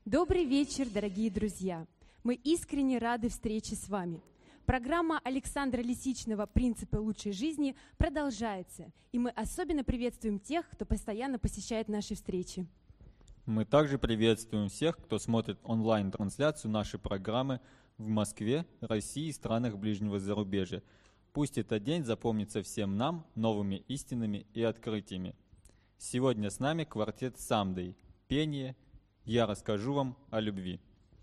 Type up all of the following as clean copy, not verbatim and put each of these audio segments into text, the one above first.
Добрый вечер, дорогие друзья! Мы искренне рады встрече с вами. Программа Александра Лисичного «Принципы лучшей жизни» продолжается, и мы особенно приветствуем тех, кто постоянно посещает наши встречи. Мы также приветствуем всех, кто смотрит онлайн-трансляцию нашей программы в Москве, России и странах ближнего зарубежья. Пусть этот день запомнится всем нам новыми истинами и открытиями. Сегодня с нами квартет «Самдей», пение «Я расскажу вам о любви».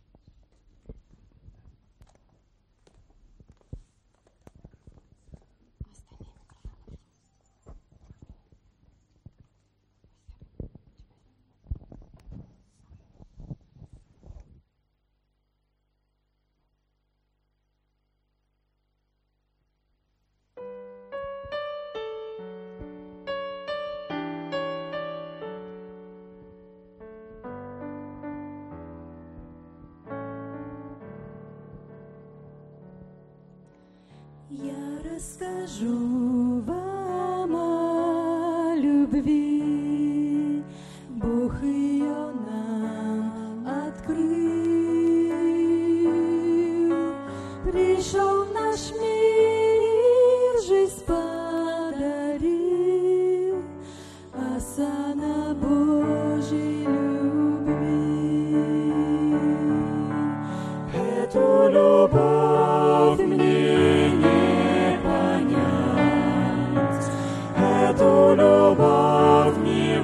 Я расскажу вам о любви, Бог ее нам открыл. Пришел в наш мир, жизнь подарил, осана Божьей любви. Эту любовь мне не понять, эту любовь не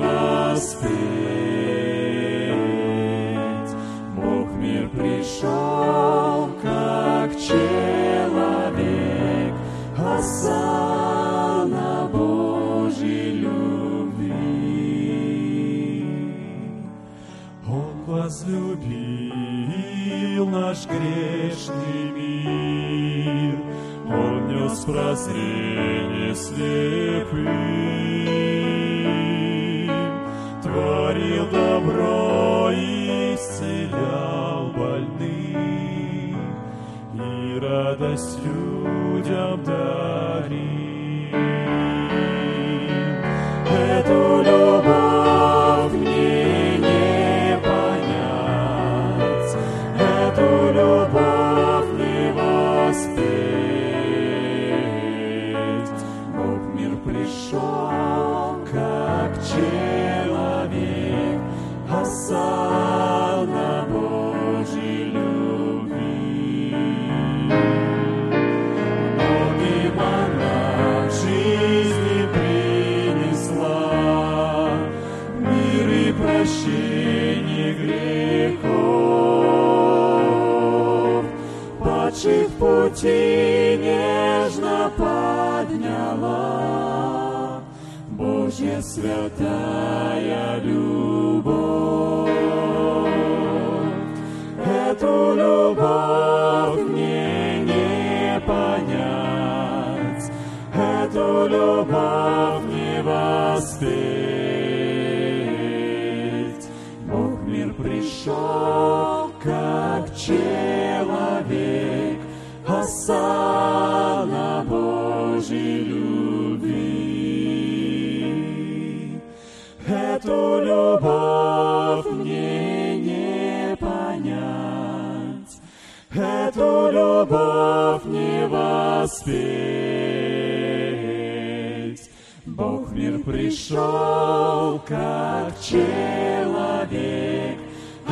воспеть. Бог в мир пришел, как человек, осана Божьей любви. Он возлюбил наш грешный мир, Он нес прозрение слепым, творил добро и исцелял больных, и радость людям дарил. Эту любовь мне не понять, эту любовь не воспеть. Бог в мир пришел, как человек, осана Божьей любви. Многим она в жизни принесла мир и прощение грехов. Падших в пути нежно подняла Божья святая любовь. Эту любовь мне не понять, эту любовь не воспеть. Бог в мир пришел, как человек, осана Божьей любви. Эту любовь мне не понять, эту любовь не воспеть. Бог в мир пришел, как человек,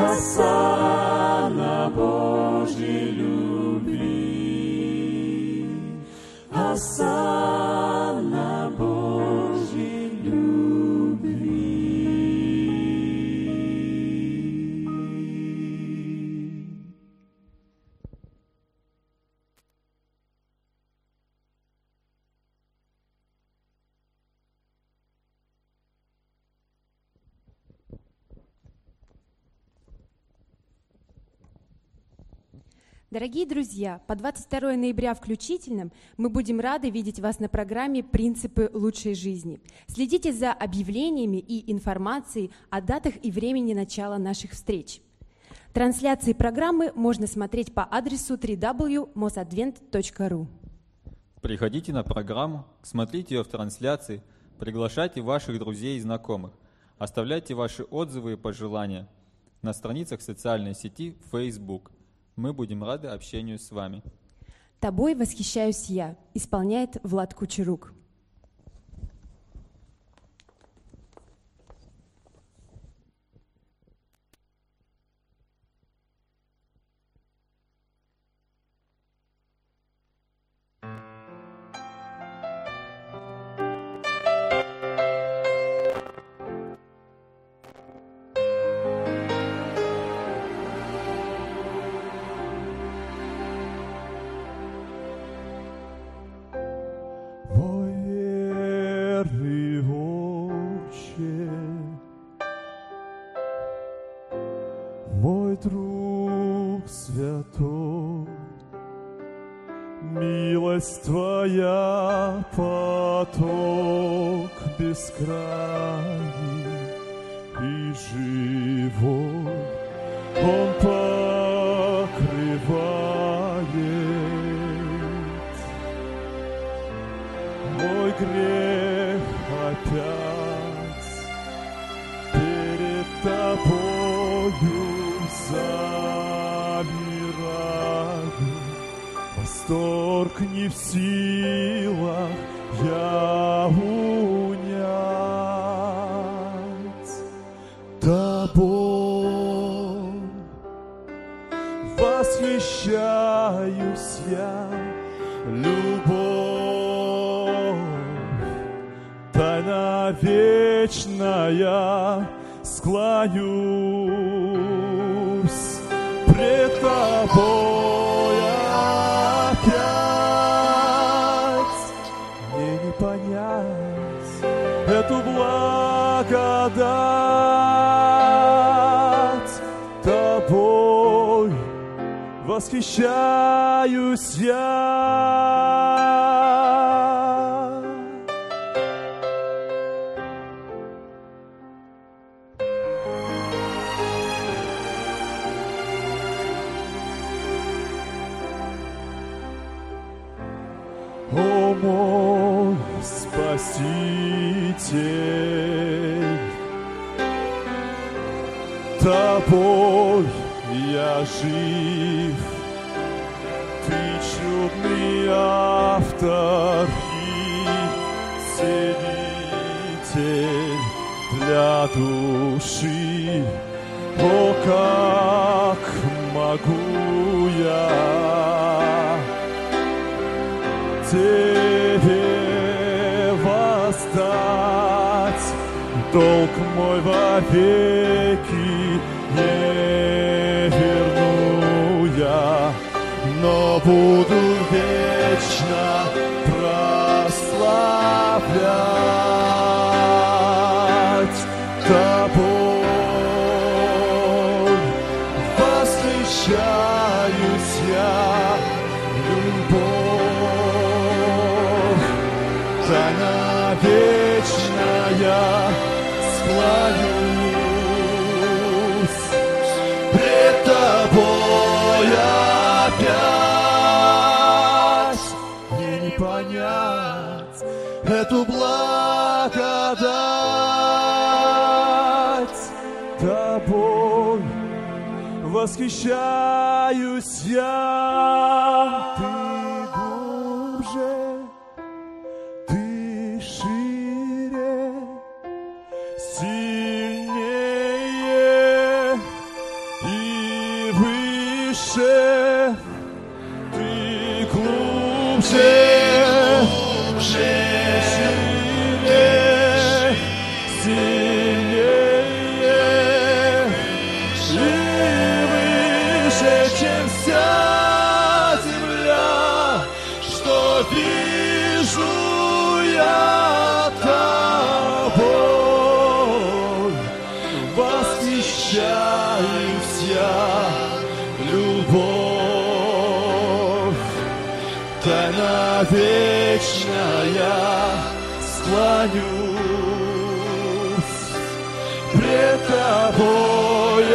осана Божьей любви, осана Божьей любви. Дорогие друзья, по 22 ноября включительно мы будем рады видеть вас на программе «Принципы лучшей жизни». Следите за объявлениями и информацией о датах и времени начала наших встреч. Трансляции программы можно смотреть по адресу www.mosadvent.ru. Приходите на программу, смотрите ее в трансляции, приглашайте ваших друзей и знакомых, оставляйте ваши отзывы и пожелания. на страницах социальной сети Facebook. Мы будем рады общению с вами. «Тобой восхищаюсь я» исполняет Влад Кучерук. Мой верный Отче, мой друг святой, милость Твоя поток бескрайний и живой, Он покрывает мой грех опять перед Тобою замираю. Восторг не в силах я унять. Тобой восхищаюсь я, любовь, тайна вечная, склонюсь пред Тобой опять. Мне не понять эту благодать, Тобой восхищаюсь я. О мой Спаситель, Тобой я жив, Ты чудный автор и целитель для души. О, как могу я Тебе воздать долг мой вовеки, не верну я, но буду вечно прославлять Тобой. Восхищаюсь я, любовь, тайна вечная, склонюсь пред Тобой опять. Мне не понять эту благодать, Тобой восхищаюсь я. Ты глубже, Ты шире, сильнее и выше. Ты глубже, шире, сильнее и выше, чем вся земля, что вижу я Тобой. Восхищаюсь я, любовь, тайна вечная, склонюсь пред Тобой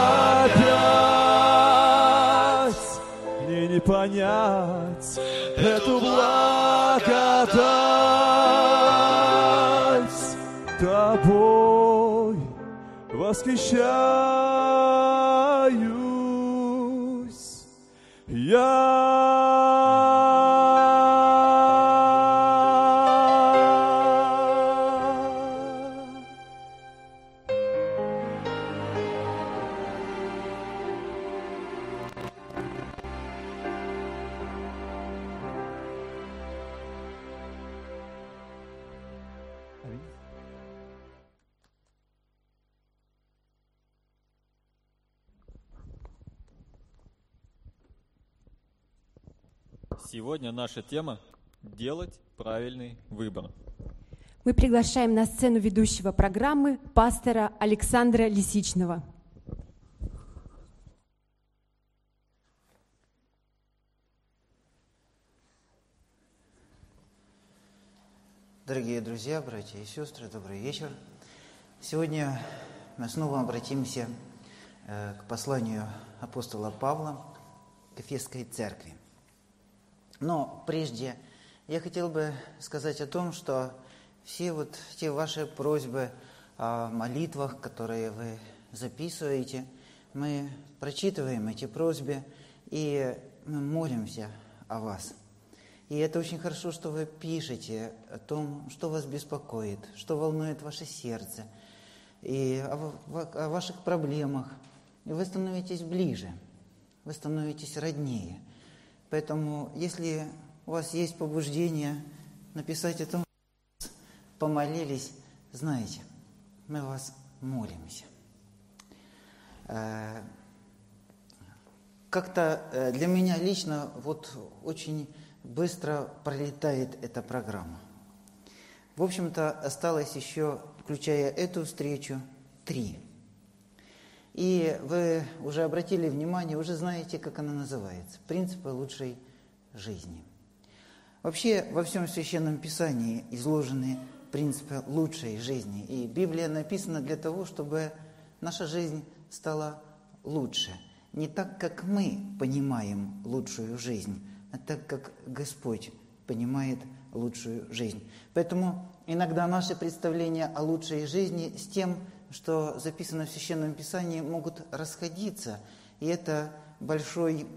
опять. Мне не понять эту благодать, Тобой восхищаюсь я. Сегодня наша тема – делать правильный выбор. Мы приглашаем на сцену ведущего программы пастора Александра Лисичного. Дорогие друзья, братья и сестры, добрый вечер. Сегодня мы снова обратимся к посланию апостола Павла к Эфесской церкви. Но прежде я хотел бы сказать о том, что все те ваши просьбы о молитвах, которые вы записываете, мы прочитываем эти просьбы и мы молимся о вас. И это очень хорошо, что вы пишете о том, что вас беспокоит, что волнует ваше сердце, и о ваших проблемах. И вы становитесь ближе, вы становитесь роднее. Поэтому, если у вас есть побуждение написать о том, что помолились, знаете, мы о вас молимся. Как-то для меня лично очень быстро пролетает эта программа. В общем-то, осталось еще, включая эту встречу, 3. И вы уже обратили внимание, уже знаете, как она называется. «Принципы лучшей жизни». Вообще, во всем Священном Писании изложены принципы лучшей жизни. И Библия написана для того, чтобы наша жизнь стала лучше. Не так, как мы понимаем лучшую жизнь, а так, как Господь понимает лучшую жизнь. Поэтому иногда наши представления о лучшей жизни с тем, что записано в Священном Писании, могут расходиться. И это большой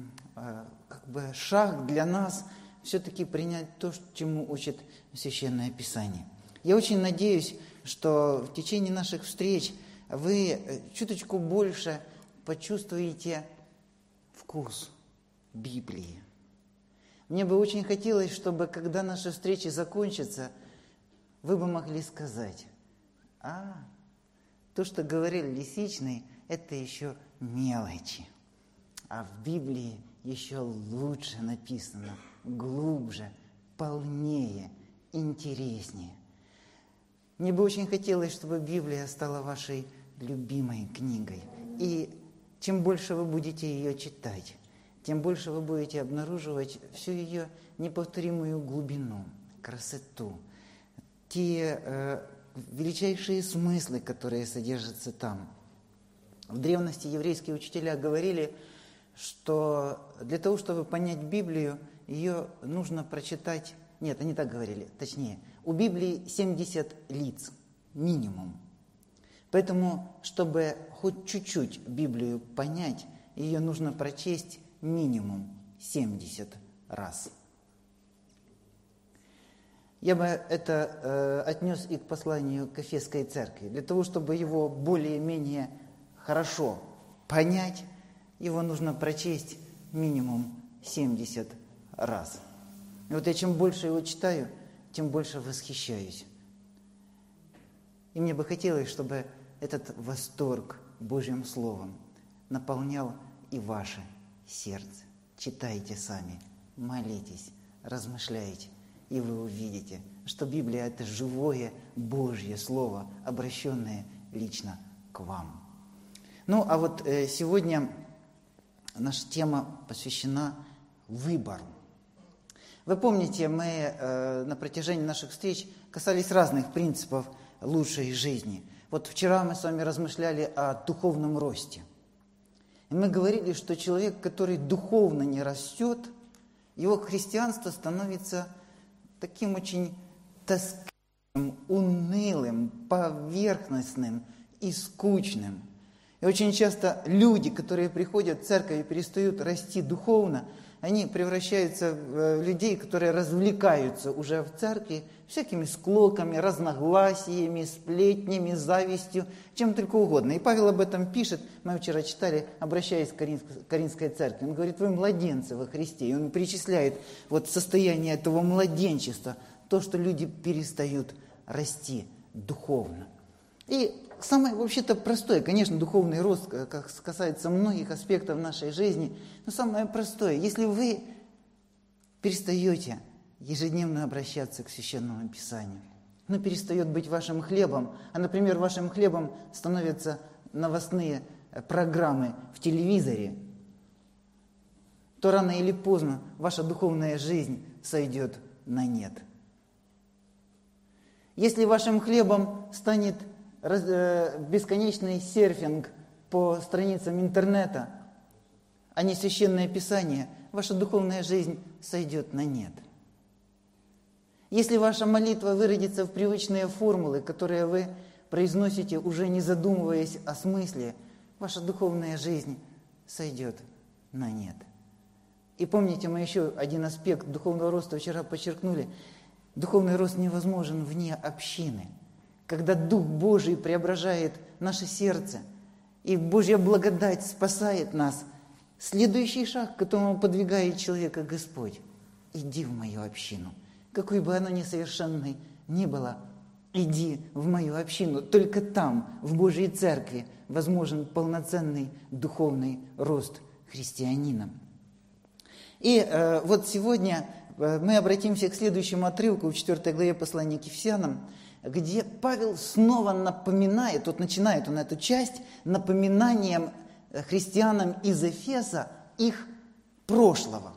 шаг для нас все-таки принять то, чему учит Священное Писание. Я очень надеюсь, что в течение наших встреч вы чуточку больше почувствуете вкус Библии. Мне бы очень хотелось, чтобы, когда наши встречи закончатся, вы бы могли сказать: то, что говорил Лисичный, это еще мелочи. А в Библии еще лучше написано, глубже, полнее, интереснее. Мне бы очень хотелось, чтобы Библия стала вашей любимой книгой. И чем больше вы будете ее читать, тем больше вы будете обнаруживать всю ее неповторимую глубину, красоту, те величайшие смыслы, которые содержатся там. В древности еврейские учителя говорили, что для того, чтобы понять Библию, ее нужно прочитать... Нет, они так говорили, точнее, у Библии 70 лиц, минимум. Поэтому, чтобы хоть чуть-чуть Библию понять, ее нужно прочесть минимум 70 раз. Я бы это отнес и к посланию к Эфесской церкви. Для того, чтобы его более-менее хорошо понять, его нужно прочесть минимум 70 раз. И я чем больше его читаю, тем больше восхищаюсь. И мне бы хотелось, чтобы этот восторг Божьим Словом наполнял и ваше сердце. Читайте сами, молитесь, размышляйте, и вы увидите, что Библия – это живое Божье Слово, обращенное лично к вам. Сегодня наша тема посвящена выбору. Вы помните, мы на протяжении наших встреч касались разных принципов лучшей жизни. Вчера мы с вами размышляли о духовном росте. И мы говорили, что человек, который духовно не растет, его христианство становится таким очень тоскливым, унылым, поверхностным и скучным. И очень часто люди, которые приходят в церковь и перестают расти духовно, они превращаются в людей, которые развлекаются уже в церкви всякими склоками, разногласиями, сплетнями, завистью, чем только угодно. И Павел об этом пишет, мы вчера читали, обращаясь к Коринфской церкви. Он говорит: вы младенцы во Христе. И он перечисляет вот состояние этого младенчества, то, что люди перестают расти духовно. И самое вообще-то простое, конечно, духовный рост, как касается многих аспектов нашей жизни, но самое простое, если вы перестаете ежедневно обращаться к Священному Писанию, оно перестает быть вашим хлебом, а, например, вашим хлебом становятся новостные программы в телевизоре, то рано или поздно ваша духовная жизнь сойдет на нет. Если вашим хлебом станет бесконечный серфинг по страницам интернета, а не Священное Писание, ваша духовная жизнь сойдет на нет. Если ваша молитва выродится в привычные формулы, которые вы произносите, уже не задумываясь о смысле, ваша духовная жизнь сойдет на нет. И помните, мы еще один аспект духовного роста вчера подчеркнули. Духовный рост невозможен вне общины. Когда Дух Божий преображает наше сердце, и Божья благодать спасает нас, следующий шаг, к которому подвигает человека Господь: иди в мою общину. Какой бы она несовершенной ни была, иди в мою общину. Только там, в Божьей Церкви, возможен полноценный духовный рост христианина. И вот сегодня мы обратимся к следующему отрывку в 4 главе послания к Ефесянам, где Павел снова напоминает, вот начинает он эту часть напоминанием христианам из Эфеса их прошлого.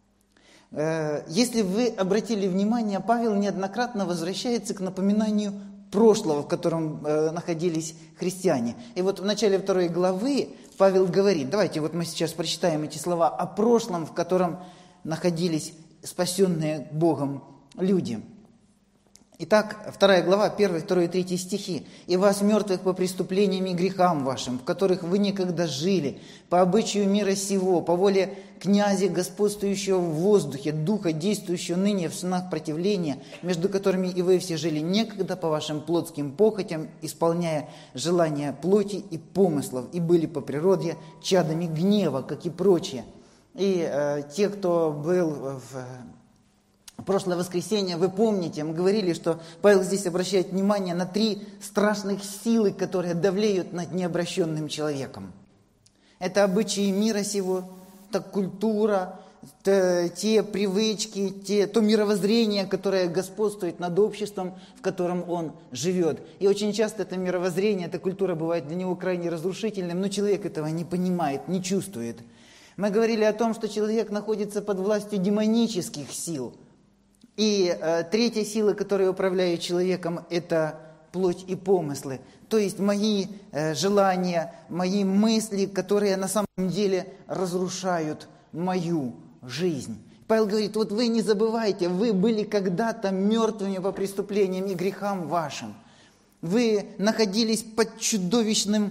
Если вы обратили внимание, Павел неоднократно возвращается к напоминанию прошлого, в котором находились христиане. И вот в начале 2 главы Павел говорит, давайте вот мы сейчас прочитаем эти слова о прошлом, в котором находились спасенные Богом люди. Итак, 2 глава, 1, 2 и 3 стихи. «И вас, мертвых по преступлениям и грехам вашим, в которых вы некогда жили, по обычаю мира сего, по воле князя, господствующего в воздухе, духа, действующего ныне в сынах противления, между которыми и вы все жили некогда по вашим плотским похотям, исполняя желания плоти и помыслов, и были по природе чадами гнева, как и прочие». И те, кто был в прошлое воскресенье, вы помните, мы говорили, что Павел здесь обращает внимание на 3 страшных силы, которые давлеют над необращенным человеком. Это обычаи мира сего, это культура, те привычки, то мировоззрение, которое господствует над обществом, в котором он живет. И очень часто это мировоззрение, эта культура бывает для него крайне разрушительным, но человек этого не понимает, не чувствует. Мы говорили о том, что человек находится под властью демонических сил. И 3 сила, которая управляет человеком, это плоть и помыслы. То есть мои желания, мои мысли, которые на самом деле разрушают мою жизнь. Павел говорит, вот вы не забывайте, вы были когда-то мертвыми по преступлениям и грехам вашим. Вы находились под чудовищной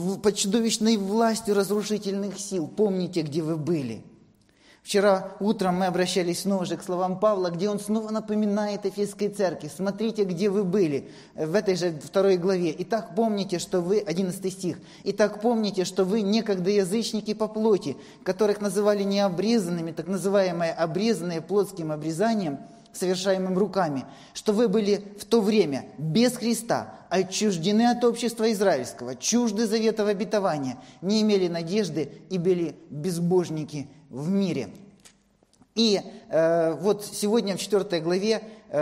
властью разрушительных сил. Помните, где вы были. Вчера утром мы обращались снова же к словам Павла, где он снова напоминает Эфесской церкви. Смотрите, где вы были, в этой же 2 главе. «Итак, помните, что вы...» 11 стих. «Итак, помните, что вы некогда язычники по плоти, которых называли необрезанными, так называемые обрезанные плотским обрезанием, совершаемым руками, что вы были в то время без Христа, отчуждены от общества израильского, чужды заветов обетования, не имели надежды и были безбожники в мире». И вот сегодня в 4 главе,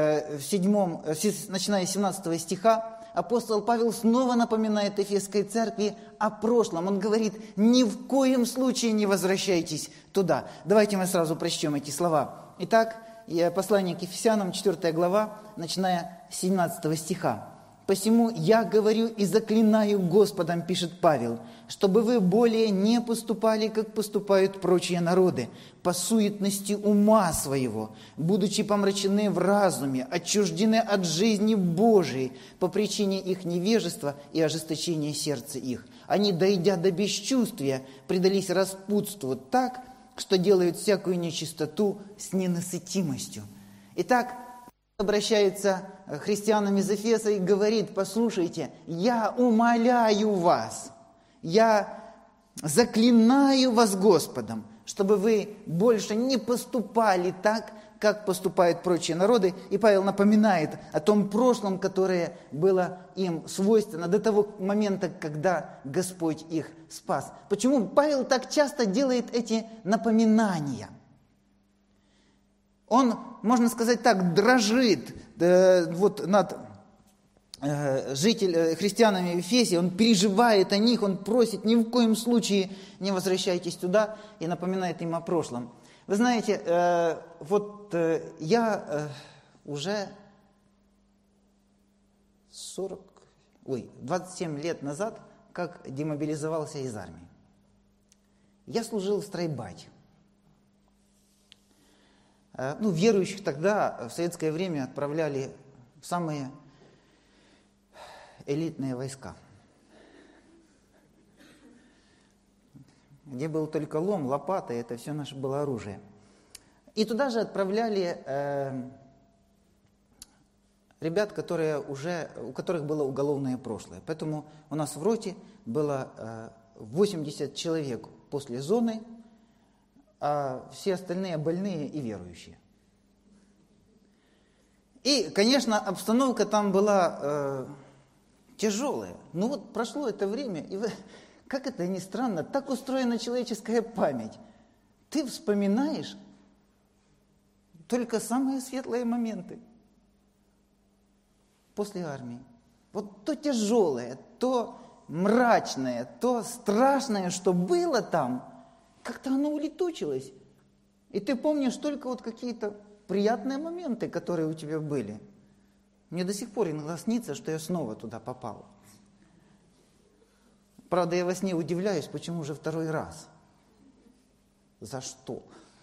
начиная с 17 стиха, апостол Павел снова напоминает Эфесской церкви о прошлом. Он говорит, ни в коем случае не возвращайтесь туда. Давайте мы сразу прочтем эти слова. Итак, послание к Ефесянам, 4 глава, начиная с 17 стиха. Посему я говорю и заклинаю Господом, пишет Павел, чтобы вы более не поступали, как поступают прочие народы, по суетности ума своего, будучи помрачены в разуме, отчуждены от жизни Божией по причине их невежества и ожесточения сердца их. Они, дойдя до бесчувствия, предались распутству так, что делают всякую нечистоту с ненасытимостью. Итак, обращается к христианам из Эфеса и говорит: послушайте, я умоляю вас, я заклинаю вас Господом, чтобы вы больше не поступали так, как поступают прочие народы. И Павел напоминает о том прошлом, которое было им свойственно до того момента, когда Господь их спас. Почему Павел так часто делает эти напоминания? Он, можно сказать так, дрожит над христианами в Эфесе, он переживает о них, он просит: ни в коем случае не возвращайтесь туда, и напоминает им о прошлом. Вы знаете, я уже 27 лет назад, как демобилизовался из армии. Я служил в стройбате. Верующих тогда в советское время отправляли в самые элитные войска, где был только лом, лопата, и это все наше было оружие. И туда же отправляли ребят, у которых было уголовное прошлое. Поэтому у нас в роте было 80 человек после зоны, а все остальные больные и верующие. И, конечно, обстановка там была тяжелая. Прошло это время, и как это ни странно, так устроена человеческая память. Ты вспоминаешь только самые светлые моменты после армии. То тяжелое, то мрачное, то страшное, что было там, как-то оно улетучилось. И ты помнишь только какие-то приятные моменты, которые у тебя были. Мне до сих пор иногда снится, что я снова туда попал. Правда, я во сне удивляюсь, почему же второй раз. За что?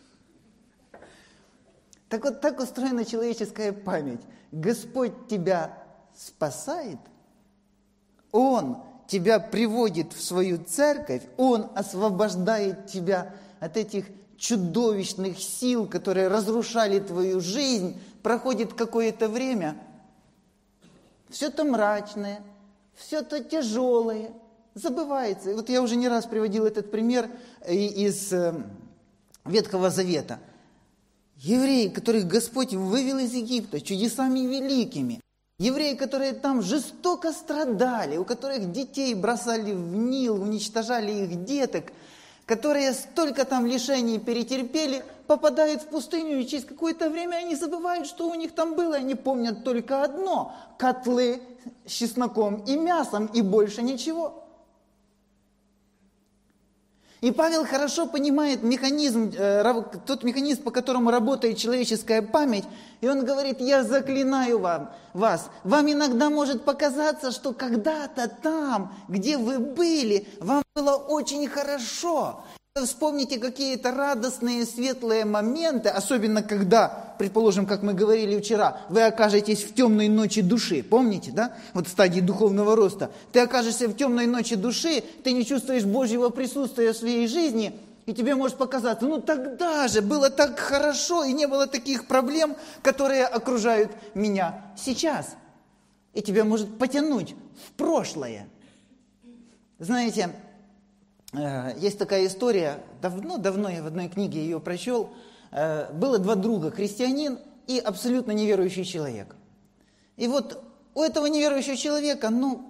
Так устроена человеческая память. Господь тебя спасает, Он тебя приводит в свою церковь, Он освобождает тебя от этих чудовищных сил, которые разрушали твою жизнь. Проходит какое-то время, все то мрачное, все то тяжелое забывается. И я уже не раз приводил этот пример из Ветхого Завета. Евреи, которых Господь вывел из Египта чудесами великими. Евреи, которые там жестоко страдали, у которых детей бросали в Нил, уничтожали их деток, которые столько там лишений перетерпели, попадают в пустыню, и через какое-то время они забывают, что у них там было. Они помнят только одно – котлы с чесноком и мясом, и больше ничего. И Павел хорошо понимает тот механизм, по которому работает человеческая память. И он говорит: я заклинаю вас. Вам иногда может показаться, что когда-то там, где вы были, вам было очень хорошо. Вспомните какие-то радостные, светлые моменты, особенно когда, предположим, как мы говорили вчера, вы окажетесь в темной ночи души. Помните, да? В стадии духовного роста. Ты окажешься в темной ночи души, ты не чувствуешь Божьего присутствия в своей жизни, и тебе может показаться: тогда же было так хорошо, и не было таких проблем, которые окружают меня сейчас. И тебя может потянуть в прошлое. Знаете, есть такая история, давно я в одной книге ее прочел. Было два друга, христианин и абсолютно неверующий человек. И у этого неверующего человека,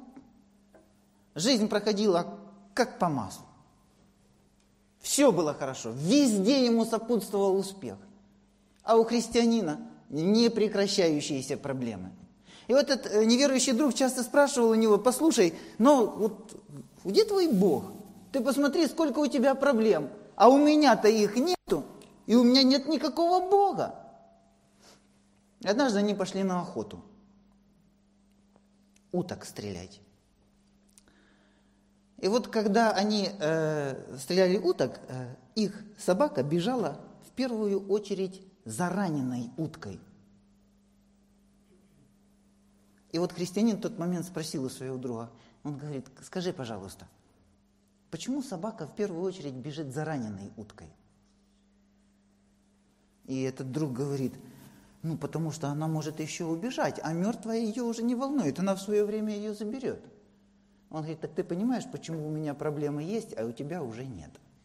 жизнь проходила как по маслу. Все было хорошо, везде ему сопутствовал успех. А у христианина непрекращающиеся проблемы. И этот неверующий друг часто спрашивал у него: послушай, где твой Бог? Ты посмотри, сколько у тебя проблем, а у меня-то их нету, и у меня нет никакого Бога. Однажды они пошли на охоту. уток стрелять. И вот когда они стреляли уток, их собака бежала в первую очередь за раненой уткой. И вот христианин в тот момент спросил у своего друга, он говорит: скажи, пожалуйста, почему собака в первую очередь бежит за раненой уткой? И этот друг говорит: потому что она может еще убежать, а мертвая ее уже не волнует, она в свое время ее заберет. Он говорит: так ты понимаешь, почему у меня проблемы есть, а у тебя уже нет?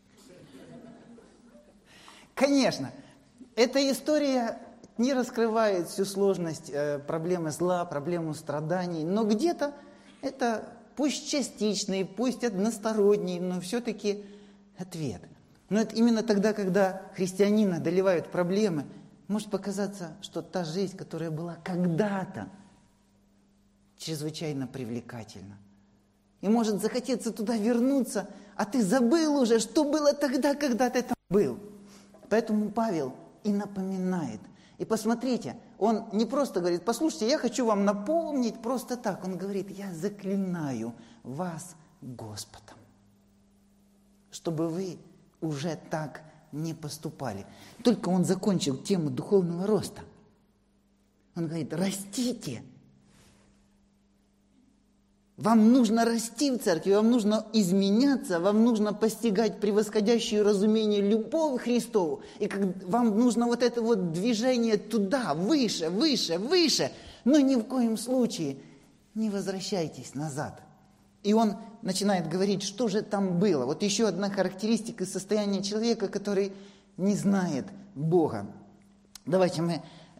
Конечно, эта история не раскрывает всю сложность проблемы зла, проблему страданий, но где-то это пусть частичный, пусть односторонний, но все-таки ответ. Но это именно тогда, когда христианина одолевают проблемы, может показаться, что та жизнь, которая была когда-то, чрезвычайно привлекательна. И может захотеться туда вернуться, а ты забыл уже, что было тогда, когда ты там был. Поэтому Павел и напоминает. И посмотрите, он не просто говорит: послушайте, я хочу вам напомнить просто так. Он говорит: я заклинаю вас Господом, чтобы вы уже так не поступали. Только он закончил тему духовного роста. Он говорит: растите. Вам нужно расти в церкви, вам нужно изменяться, вам нужно постигать превосходящее разумение любовь Христову. И вам нужно вот это вот движение туда, выше, выше, выше. Но ни в коем случае не возвращайтесь назад. И он начинает говорить, что же там было. Вот еще одна характеристика состояния человека, который не знает Бога. Давайте мы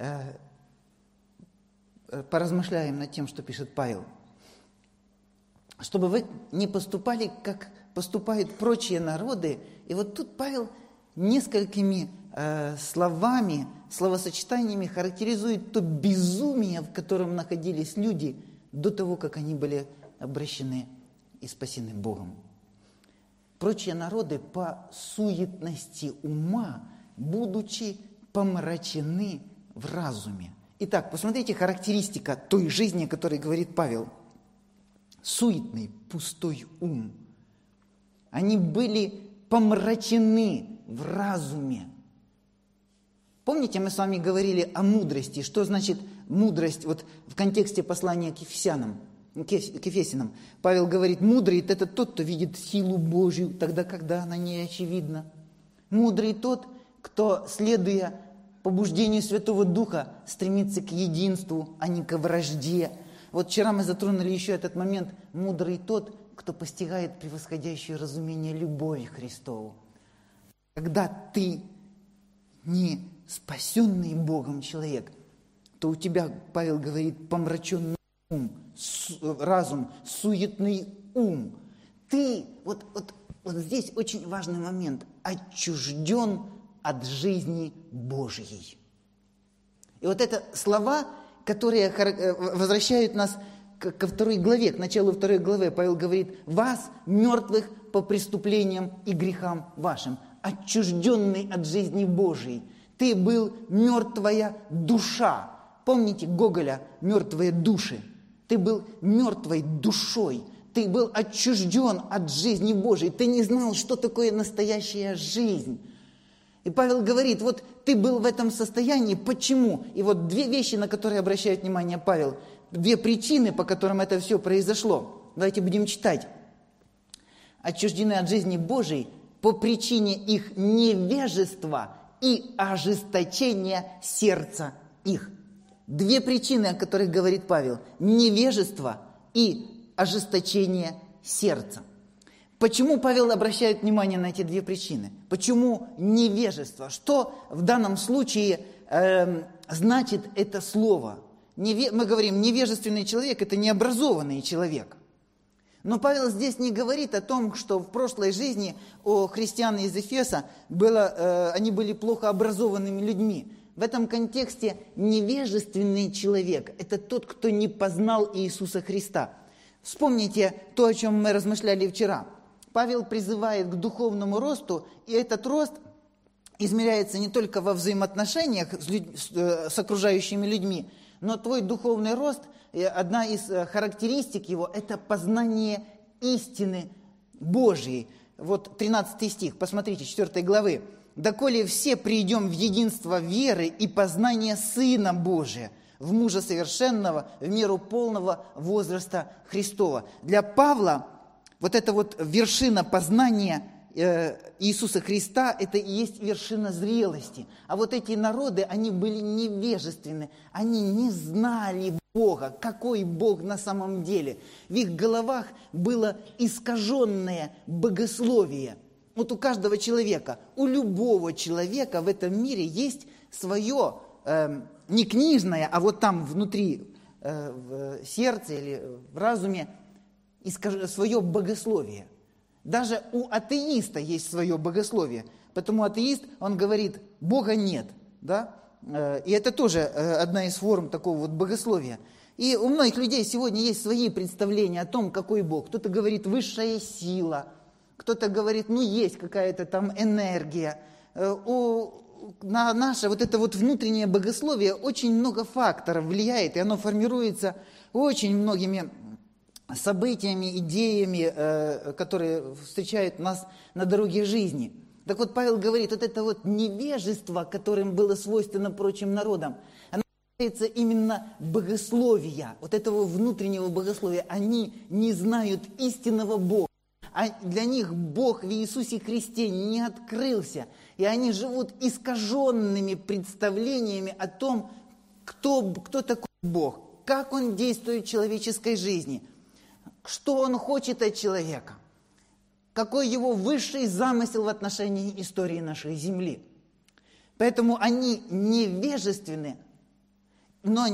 поразмышляем над тем, что пишет Павел. Чтобы вы не поступали, как поступают прочие народы. И вот тут Павел несколькими словами, словосочетаниями характеризует то безумие, в котором находились люди до того, как они были обращены и спасены Богом. Прочие народы по суетности ума, будучи помрачены в разуме. Итак, посмотрите характеристика той жизни, о которой говорит Павел. Суетный, пустой ум. Они были помрачены в разуме. Помните, мы с вами говорили о мудрости. Что значит мудрость вот в контексте послания к Ефесянам, к Ефесянам? Павел говорит: мудрый – это тот, кто видит силу Божью, тогда, когда она не очевидна. Мудрый тот, кто, следуя побуждению Святого Духа, стремится к единству, а не к вражде. Вот вчера мы затронули еще этот момент. Мудрый тот, кто постигает превосходящее разумение любови Христову. Когда ты не спасенный Богом человек, то у тебя, Павел говорит, помраченный ум, разум, суетный ум. Ты, вот здесь очень важный момент, отчужден от жизни Божьей. И вот это слова, которые возвращают нас ко второй главе, к началу второй главы. Павел говорит: вас, мертвых по преступлениям и грехам вашим, отчужденный от жизни Божией. Ты был мертвая душа. Помните Гоголя «Мертвые души»? Ты был мертвой душой. Ты был отчужден от жизни Божией. Ты не знал, что такое настоящая жизнь. И Павел говорит: вот ты был в этом состоянии, почему? И вот две вещи, на которые обращает внимание Павел, две причины, по которым это все произошло. Давайте будем читать. Отчуждены от жизни Божией по причине их невежества и ожесточения сердца их. Две причины, о которых говорит Павел. Невежество и ожесточение сердца. Почему Павел обращает внимание на эти две причины? Почему невежество? Что в данном случае значит это слово? Мы говорим, невежественный человек – это необразованный человек. Но Павел здесь не говорит о том, что в прошлой жизни у христиан из Эфеса они были плохо образованными людьми. В этом контексте невежественный человек – это тот, кто не познал Иисуса Христа. Вспомните то, о чем мы размышляли вчера. Павел призывает к духовному росту, и этот рост измеряется не только во взаимоотношениях с окружающими людьми, Но твой духовный рост, одна из характеристик его, это познание истины Божьей. Вот 13 стих, посмотрите, 4 главы. «Доколе все придем в единство веры и познания Сына Божия, в мужа совершенного, в меру полного возраста Христова». Для Павла вот эта вот вершина познания Иисуса Христа, это и есть вершина зрелости. А вот эти народы, они были невежественны, они не знали Бога, какой Бог на самом деле. В их головах было искаженное богословие. Вот у каждого человека, у любого человека в этом мире есть свое, не книжное, а вот там внутри, в сердце или в разуме, свое богословие. Даже у атеиста есть свое богословие. Потому атеист, он говорит, Бога нет. Да? И это тоже одна из форм такого вот богословия. И у многих людей сегодня есть свои представления о том, какой Бог. Кто-то говорит, высшая сила. Кто-то говорит, ну есть какая-то там энергия. На наше вот это вот внутреннее богословие очень много факторов влияет. И оно формируется очень многими событиями, идеями, которые встречают нас на дороге жизни. Так вот, Павел говорит, вот это вот невежество, которым было свойственно прочим народам, оно касается именно богословия, вот этого внутреннего богословия. Они не знают истинного Бога. А для них Бог в Иисусе Христе не открылся. И они живут искаженными представлениями о том, кто такой Бог, как Он действует в человеческой жизни, что Он хочет от человека, какой Его высший замысел в отношении истории нашей земли. Поэтому они невежественны, но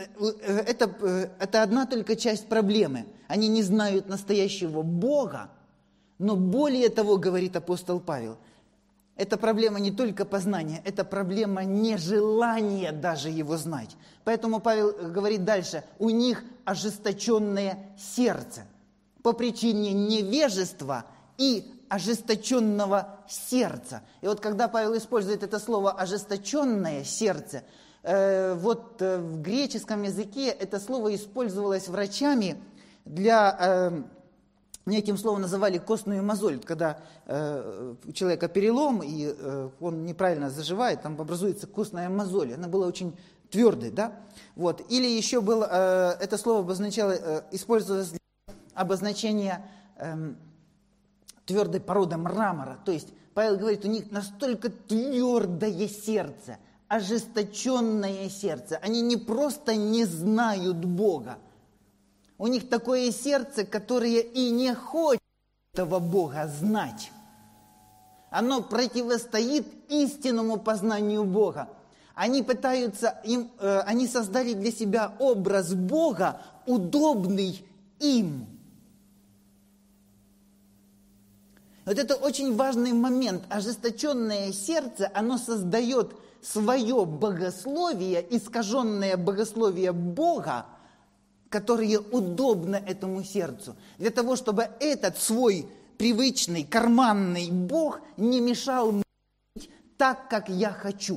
это одна только часть проблемы. Они не знают настоящего Бога, но более того, говорит апостол Павел, это проблема не только познания, это проблема нежелания даже Его знать. Поэтому Павел говорит дальше, у них ожесточенное сердце по причине невежества и ожесточенного сердца. И вот когда Павел использует это слово «ожесточенное сердце», вот в греческом языке это слово использовалось врачами для... Мне этим словом называли костную мозоль, когда у человека перелом, и он неправильно заживает, там образуется костная мозоль. Она была очень твердой, да? Вот. Или еще было, это слово использовалось для обозначения твердой породы мрамора. То есть Павел говорит, у них настолько твердое сердце, ожесточенное сердце. Они не просто не знают Бога, у них такое сердце, которое и не хочет этого Бога знать. Оно противостоит истинному познанию Бога. Они они создали для себя образ Бога, удобный им. Вот это очень важный момент. Ожесточенное сердце, оно создает свое богословие, искаженное богословие Бога, которое удобно этому сердцу, для того, чтобы этот свой привычный, карманный Бог не мешал мне жить так, как я хочу.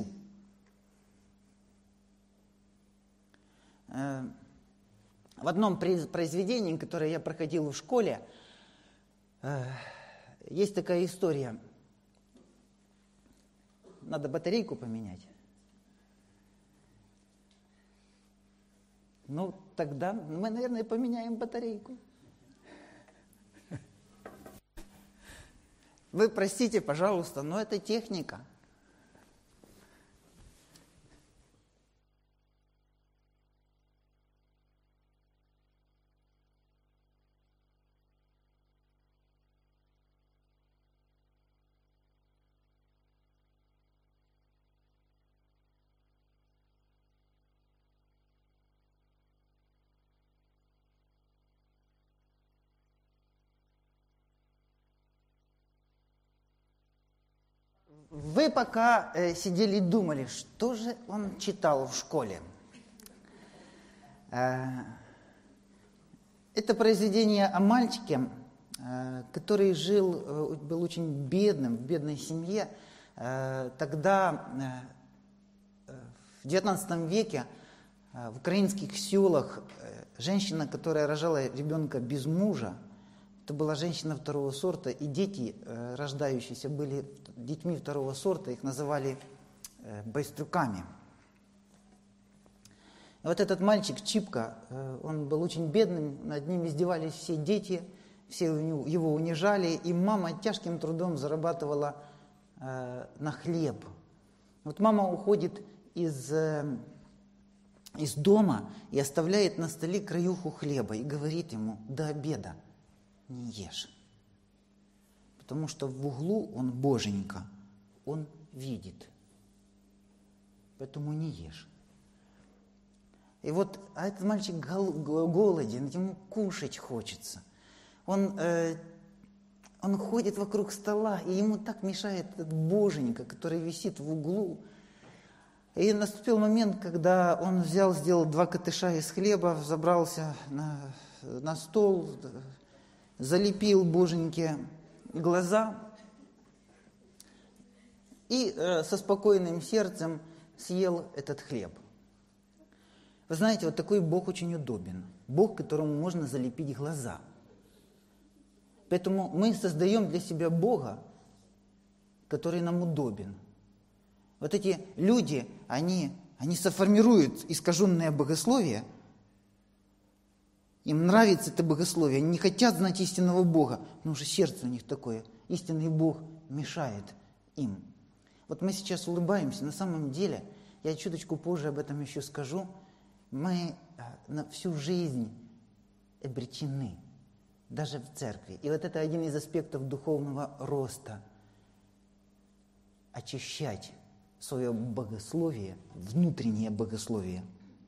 В одном произведении, которое я проходил в школе, есть такая история. Надо батарейку поменять. Ну, тогда мы, наверное, поменяем батарейку. Вы простите, пожалуйста, но это техника. Вы пока сидели и думали, что же он читал в школе. Это произведение о мальчике, который был очень бедным, в бедной семье. Тогда, в XIX веке, В украинских селах женщина, которая рожала ребенка без мужа, это была женщина второго сорта, и дети, рождающиеся, были детьми второго сорта, их называли байстрюками. И вот этот мальчик Чипка, он был очень бедным, над ним издевались все дети, все его унижали, и мама тяжким трудом зарабатывала на хлеб. Вот мама уходит из дома и оставляет на столе краюху хлеба и говорит ему: до обеда не ешь. Потому что в углу он боженька, он видит. Поэтому не ешь. И вот, а этот мальчик голоден, ему кушать хочется. Он ходит вокруг стола, и ему так мешает этот боженька, который висит в углу. И наступил момент, когда он сделал 2 катыша из хлеба, забрался на стол, залепил боженьке глаза и со спокойным сердцем съел этот хлеб. Вы знаете, вот такой Бог очень удобен. Бог, которому можно залепить глаза. Поэтому мы создаем для себя Бога, который нам удобен. Вот эти люди, они соформируют искаженное богословие. Им нравится это богословие, они не хотят знать истинного Бога, потому что сердце у них такое. Истинный Бог мешает им. Вот мы сейчас улыбаемся, на самом деле, я чуточку позже об этом еще скажу, мы на всю жизнь обречены, даже в церкви. И вот это один из аспектов духовного роста. Очищать свое богословие, внутреннее богословие,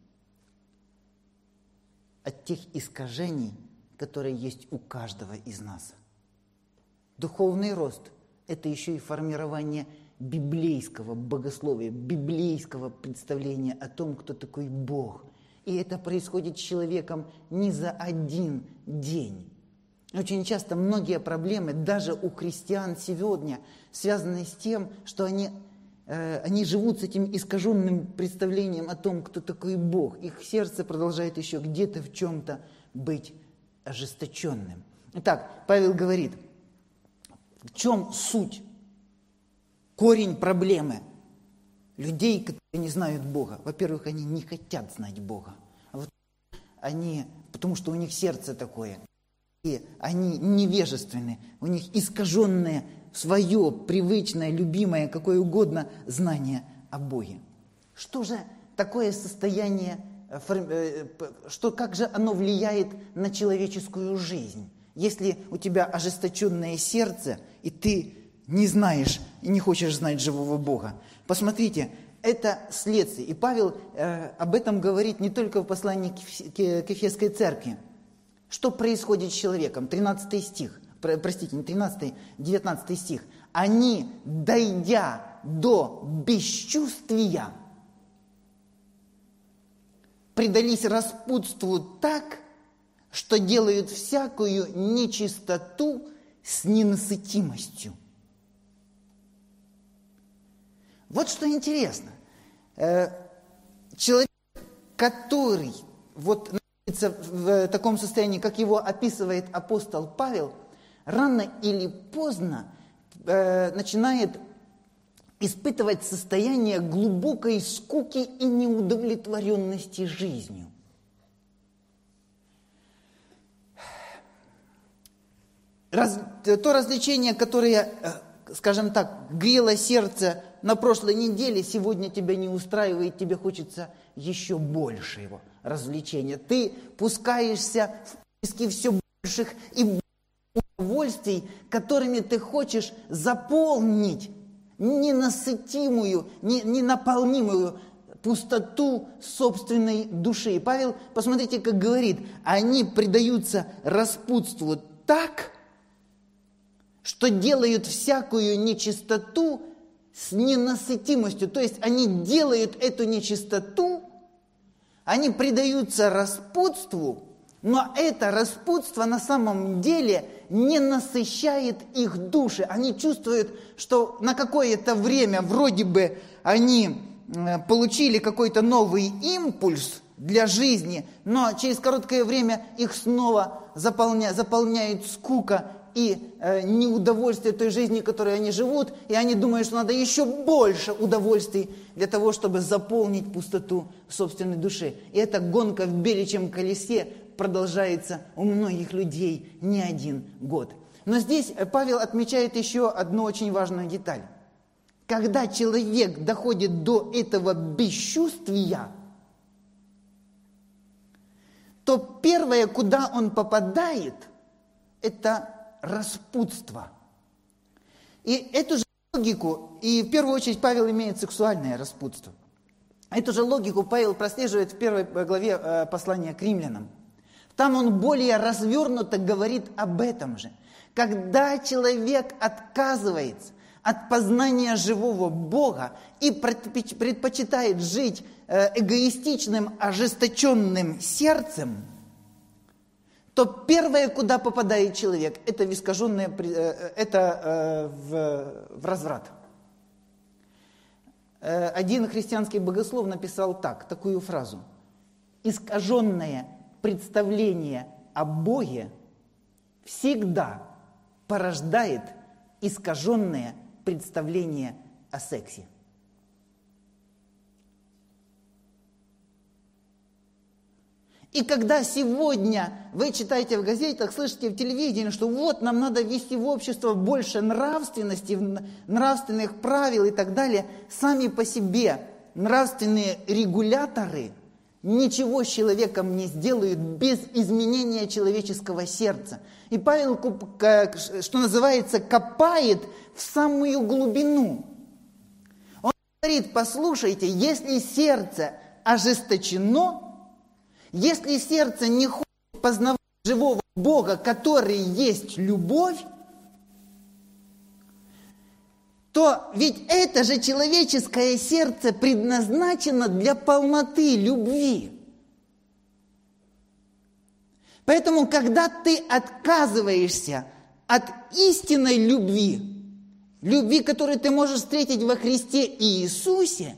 от тех искажений, которые есть у каждого из нас. Духовный рост – это еще и формирование библейского богословия, библейского представления о том, кто такой Бог. И это происходит с человеком не за один день. Очень часто многие проблемы, даже у христиан сегодня, связаны с тем, что они живут с этим искаженным представлением о том, кто такой Бог. Их сердце продолжает еще где-то в чем-то быть ожесточенным. Итак, Павел говорит, в чем суть, корень проблемы людей, которые не знают Бога. Во-первых, они не хотят знать Бога. Потому что у них сердце такое. И они невежественны, у них искаженное свое привычное, любимое, какое угодно знание о Боге. Что же такое состояние, как же оно влияет на человеческую жизнь? Если у тебя ожесточенное сердце, и ты не знаешь и не хочешь знать живого Бога. Посмотрите, это следствие. И Павел об этом говорит не только в послании к Ефесской церкви. Что происходит с человеком? 13 стих. Простите, не 13, 19 стих. Они, дойдя до бесчувствия, предались распутству так, что делают всякую нечистоту с ненасытимостью. Вот что интересно. Человек, который находится в таком состоянии, как его описывает апостол Павел, рано или поздно начинает испытывать состояние глубокой скуки и неудовлетворенности жизнью. То развлечение, которое, скажем так, грело сердце на прошлой неделе, сегодня тебя не устраивает, тебе хочется еще большего развлечения. Ты пускаешься в поиски все больших и больших удовольствий, которыми ты хочешь заполнить ненасытимую, ненаполнимую пустоту собственной души. И Павел, посмотрите, как говорит, они предаются распутству так, что делают всякую нечистоту с ненасытимостью. То есть они делают эту нечистоту, они предаются распутству, но это распутство на самом деле не насыщает их души. Они чувствуют, что на какое-то время вроде бы они получили какой-то новый импульс для жизни, но через короткое время их снова заполняет скука и неудовольствие той жизни, которой они живут, и они думают, что надо еще больше удовольствий для того, чтобы заполнить пустоту собственной души. И эта гонка в беличьем колесе продолжается у многих людей не один год. Но здесь Павел отмечает еще одну очень важную деталь. Когда человек доходит до этого бесчувствия, то первое, куда он попадает, это распутство. И эту же логику, и в первую очередь Павел имеет сексуальное распутство. Эту же логику Павел прослеживает в первой главе послания к римлянам. Там он более развернуто говорит об этом же. Когда человек отказывается от познания живого Бога и предпочитает жить эгоистичным, ожесточенным сердцем, то первое, куда попадает человек, это в искаженное, в разврат. Один христианский богослов написал такую фразу: «Искаженное представление о Боге всегда порождает искаженное представление о сексе». И когда сегодня вы читаете в газетах, слышите в телевидении, что вот нам надо ввести в общество больше нравственности, нравственных правил и так далее, сами по себе нравственные регуляторы ничего с человеком не сделают без изменения человеческого сердца. И Павел, что называется, копает в самую глубину. Он говорит: послушайте, если сердце ожесточено, если сердце не хочет познавать живого Бога, который есть любовь, то ведь это же человеческое сердце предназначено для полноты любви. Поэтому, когда ты отказываешься от истинной любви, любви, которую ты можешь встретить во Христе Иисусе,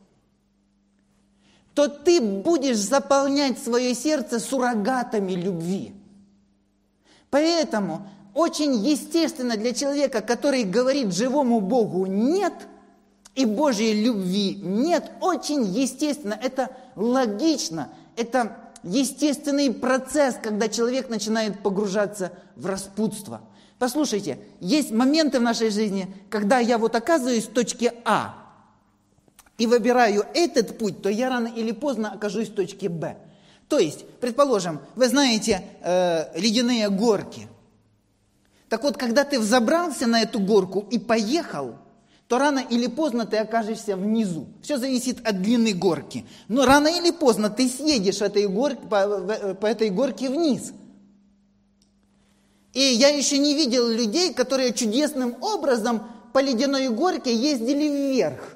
то ты будешь заполнять свое сердце суррогатами любви. Поэтому очень естественно для человека, который говорит живому Богу «нет», и Божьей любви нет, очень естественно, это логично, это естественный процесс, когда человек начинает погружаться в распутство. Послушайте, есть моменты в нашей жизни, когда я вот оказываюсь в точке А, и выбираю этот путь, то я рано или поздно окажусь в точке Б. То есть, предположим, вы знаете ледяные горки. Так вот, когда ты взобрался на эту горку и поехал, то рано или поздно ты окажешься внизу. Все зависит от длины горки. Но рано или поздно ты съедешь по этой горке вниз. И я еще не видел людей, которые чудесным образом по ледяной горке ездили вверх.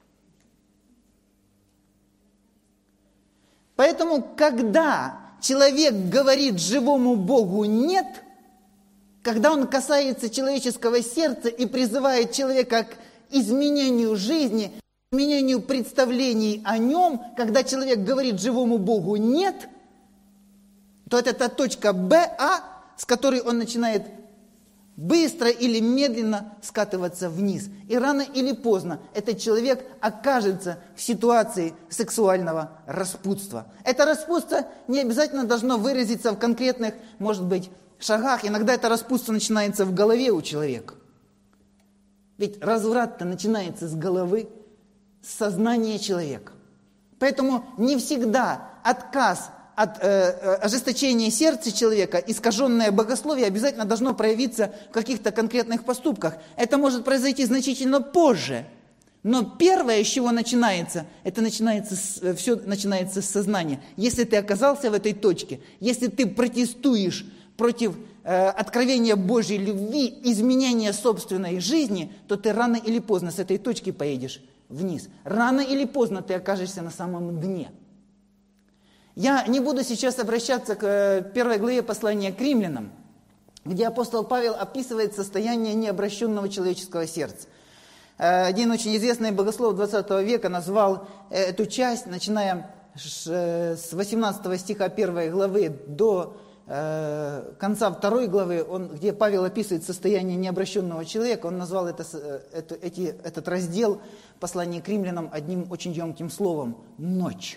Поэтому, когда человек говорит живому Богу «нет», когда он касается человеческого сердца и призывает человека к изменению жизни, изменению представлений о нем, когда человек говорит живому Богу «нет», то это та точка БА, с которой он начинает быстро или медленно скатываться вниз. И рано или поздно этот человек окажется в ситуации сексуального распутства. Это распутство не обязательно должно выразиться в конкретных, может быть, шагах. Иногда это распутство начинается в голове у человека. Ведь разврат-то начинается с головы, с сознания человека. Поэтому не всегда отказ от ожесточения сердца человека, искаженное богословие обязательно должно проявиться в каких-то конкретных поступках. Это может произойти значительно позже. Но первое, с чего начинается, все начинается с сознания. Если ты оказался в этой точке, если ты протестуешь против откровения Божьей любви, изменения собственной жизни, то ты рано или поздно с этой точки поедешь вниз. Рано или поздно ты окажешься на самом дне. Я не буду сейчас обращаться к первой главе послания к римлянам, где апостол Павел описывает состояние необращенного человеческого сердца. Один очень известный богослов 20 века назвал эту часть, начиная с 18 стиха 1 главы до конца 2 главы, где Павел описывает состояние необращенного человека, он назвал этот раздел послания к римлянам одним очень емким словом – ночь.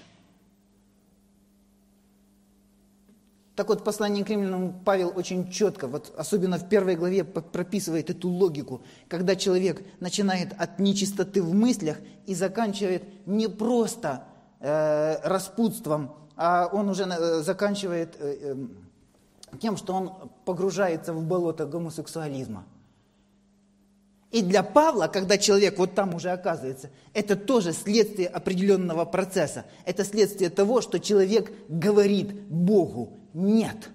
Так вот, в послании к римлянам Павел очень четко, особенно в 1 главе, прописывает эту логику, когда человек начинает от нечистоты в мыслях и заканчивает не просто распутством, а он уже заканчивает тем, что он погружается в болото гомосексуализма. И для Павла, когда человек вот там уже оказывается, это тоже следствие определенного процесса. Это следствие того, что человек говорит Богу: нет,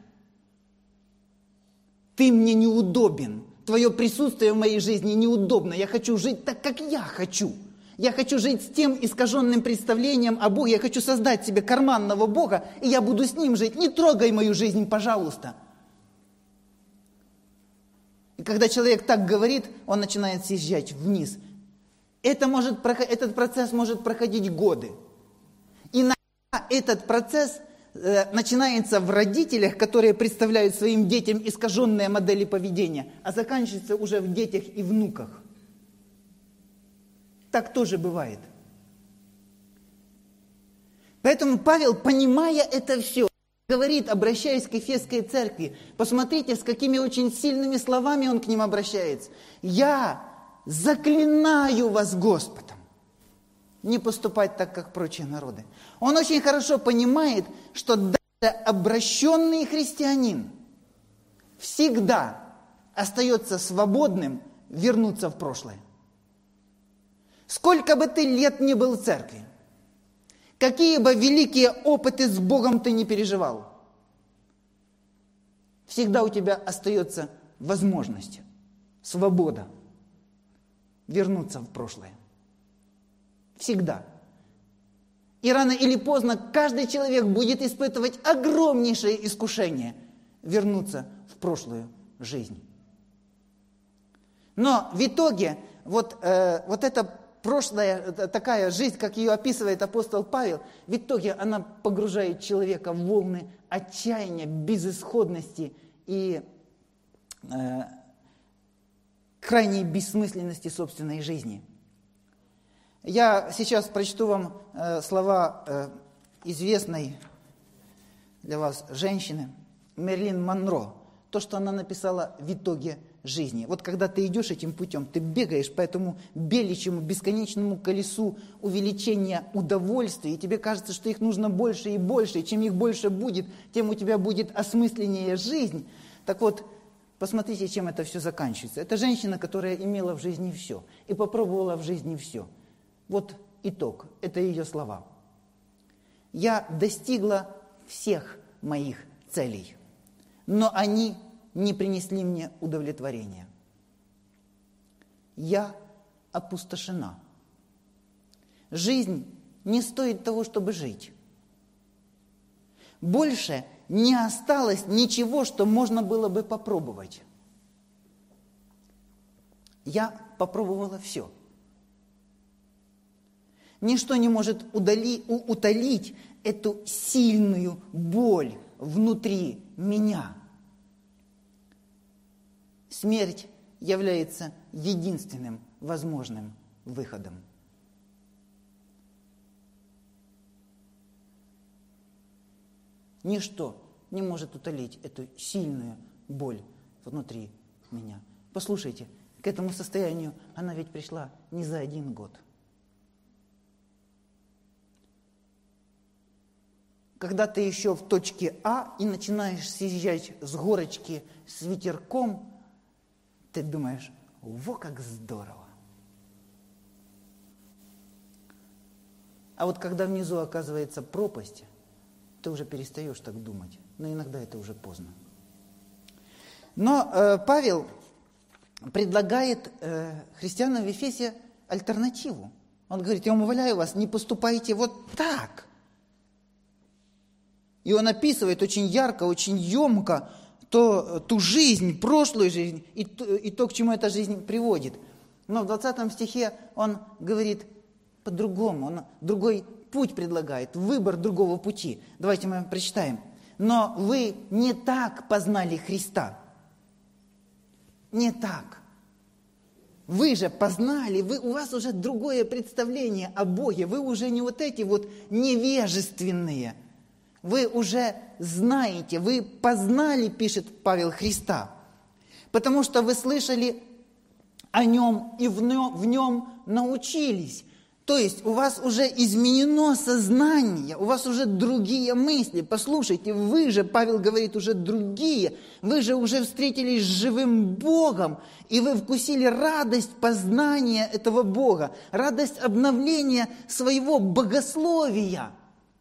ты мне неудобен, твое присутствие в моей жизни неудобно, я хочу жить так, как я хочу. Я хочу жить с тем искаженным представлением о Боге, я хочу создать себе карманного Бога, и я буду с Ним жить, не трогай мою жизнь, пожалуйста. И когда человек так говорит, он начинает съезжать вниз. Этот процесс может проходить годы. И этот процесс начинается в родителях, которые представляют своим детям искаженные модели поведения, а заканчивается уже в детях и внуках. Так тоже бывает. Поэтому Павел, понимая это все, говорит, обращаясь к Ефесской церкви, посмотрите, с какими очень сильными словами он к ним обращается. «Я заклинаю вас Господом не поступать так, как прочие народы». Он очень хорошо понимает, что даже обращенный христианин всегда остается свободным вернуться в прошлое. Сколько бы ты лет ни был в церкви, какие бы великие опыты с Богом ты не переживал, всегда у тебя остается возможность, свобода вернуться в прошлое. Всегда. И рано или поздно каждый человек будет испытывать огромнейшее искушение вернуться в прошлую жизнь. Но в итоге вот эта прошлая такая жизнь, как ее описывает апостол Павел, в итоге она погружает человека в волны отчаяния, безысходности и крайней бессмысленности собственной жизни. Я сейчас прочту вам слова известной для вас женщины Мэрилин Монро, то, что она написала в итоге жизни. Вот когда ты идешь этим путем, ты бегаешь по этому беличьему бесконечному колесу увеличения удовольствий, и тебе кажется, что их нужно больше и больше, и чем их больше будет, тем у тебя будет осмысленнее жизнь. Так вот, посмотрите, чем это все заканчивается. Это женщина, которая имела в жизни все и попробовала в жизни все. Вот итог, это ее слова. «Я достигла всех моих целей, но они не принесли мне удовлетворения. Я опустошена. Жизнь не стоит того, чтобы жить. Больше не осталось ничего, что можно было бы попробовать. Я попробовала все. Ничто не может утолить эту сильную боль внутри меня. Смерть является единственным возможным выходом. Ничто не может утолить эту сильную боль внутри меня. Послушайте, к этому состоянию она ведь пришла не за 1 год. Когда ты еще в точке А и начинаешь съезжать с горочки с ветерком, ты думаешь: во как здорово. А вот когда внизу оказывается пропасть, ты уже перестаешь так думать. Но иногда это уже поздно. Но Павел предлагает христианам в Ефесе альтернативу. Он говорит: я умоляю вас, не поступайте вот так. И он описывает очень ярко, очень емко ту жизнь, прошлую жизнь и то, к чему эта жизнь приводит. Но в 20 стихе он говорит по-другому, он другой путь предлагает, выбор другого пути. Давайте мы прочитаем. Но вы не так познали Христа. Не так. Вы же познали, у вас уже другое представление о Боге. Вы уже не вот эти вот невежественные. Вы уже знаете, вы познали, пишет Павел, Христа. Потому что вы слышали о Нем и в Нем научились. То есть у вас уже изменено сознание, у вас уже другие мысли. Послушайте, вы же, Павел говорит, уже другие. Вы же уже встретились с живым Богом, и вы вкусили радость познания этого Бога, радость обновления своего богословия.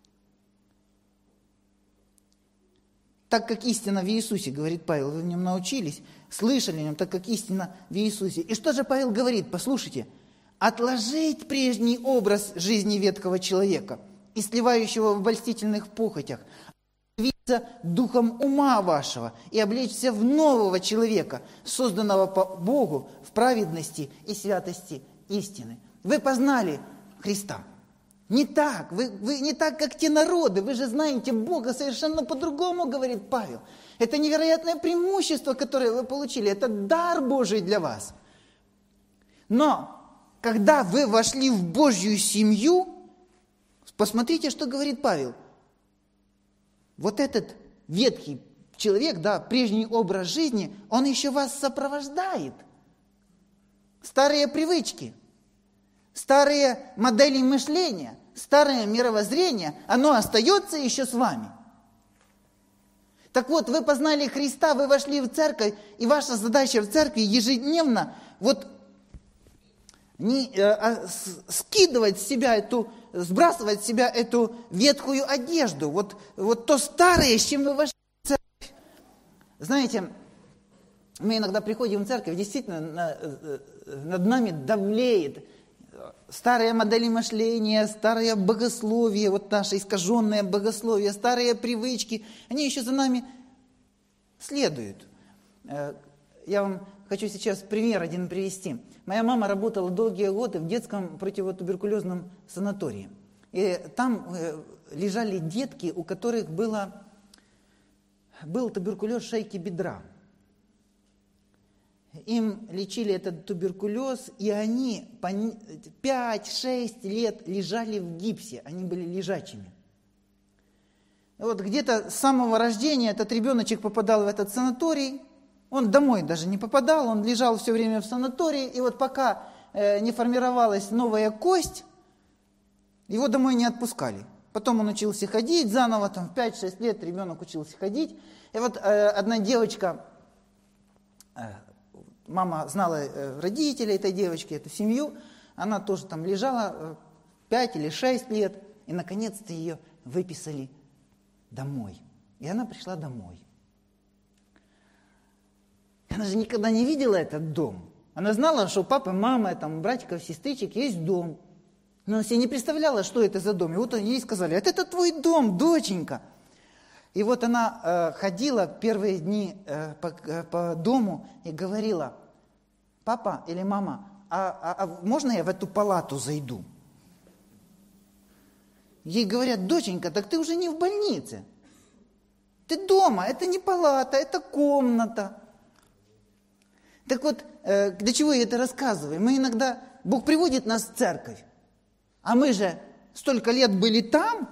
Так как истина в Иисусе, говорит Павел, вы в Нем научились, слышали о Нем, так как истина в Иисусе. И что же Павел говорит? Послушайте. Отложить прежний образ жизни ветхого человека и сливающего в обольстительных похотях, обновиться духом ума вашего и облечься в нового человека, созданного по Богу в праведности и святости истины. Вы познали Христа. Не так, вы не так, как те народы, вы же знаете Бога совершенно по-другому, говорит Павел. Это невероятное преимущество, которое вы получили, это дар Божий для вас. Но когда вы вошли в Божью семью, посмотрите, что говорит Павел. Вот этот ветхий человек, да, прежний образ жизни, он еще вас сопровождает. Старые привычки, старые модели мышления, старое мировоззрение, оно остается еще с вами. Так вот, вы познали Христа, вы вошли в церковь, и ваша задача в церкви ежедневно скидывать с себя сбрасывать с себя эту ветхую одежду, вот то старое, с чем вы вошли в церковь. Знаете, мы иногда приходим в церковь, действительно над нами давлеет старые модели мышления, старое богословие, вот наше искаженное богословие, старые привычки, они еще за нами следуют. Я вам хочу сейчас пример один привести. Моя мама работала долгие годы в детском противотуберкулезном санатории. И там лежали детки, у которых был туберкулез шейки бедра. Им лечили этот туберкулез, и они 5-6 лет лежали в гипсе. Они были лежачими. И вот где-то с самого рождения этот ребеночек попадал в этот санаторий. Он домой даже не попадал, он лежал все время в санатории, и вот пока не формировалась новая кость, его домой не отпускали. Потом он учился ходить заново, там в 5-6 лет ребенок учился ходить. И вот одна девочка, мама знала родителей этой девочки, эту семью, она тоже там лежала 5 или 6 лет, и наконец-то ее выписали домой. И она пришла домой. Она же никогда не видела этот дом. Она знала, что у папы, мамы, там, братиков, сестричек есть дом. Но она себе не представляла, что это за дом. И вот ей сказали: это твой дом, доченька. И вот она ходила первые дни по дому и говорила: папа или мама, а можно я в эту палату зайду? Ей говорят: доченька, так ты уже не в больнице. Ты дома, это не палата, это комната. Так вот, для чего я это рассказываю? Мы иногда, Бог приводит нас в церковь, а мы же столько лет были там,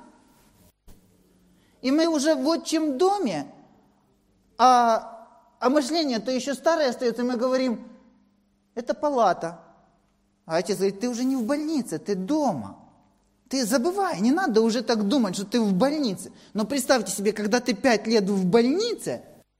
и мы уже в отчим доме, а мышление-то еще старое остается, и мы говорим: это палата. А отец говорит: ты уже не в больнице, ты дома. Ты забывай, не надо уже так думать, что ты в больнице. Но представьте себе, когда ты 5 лет в больнице,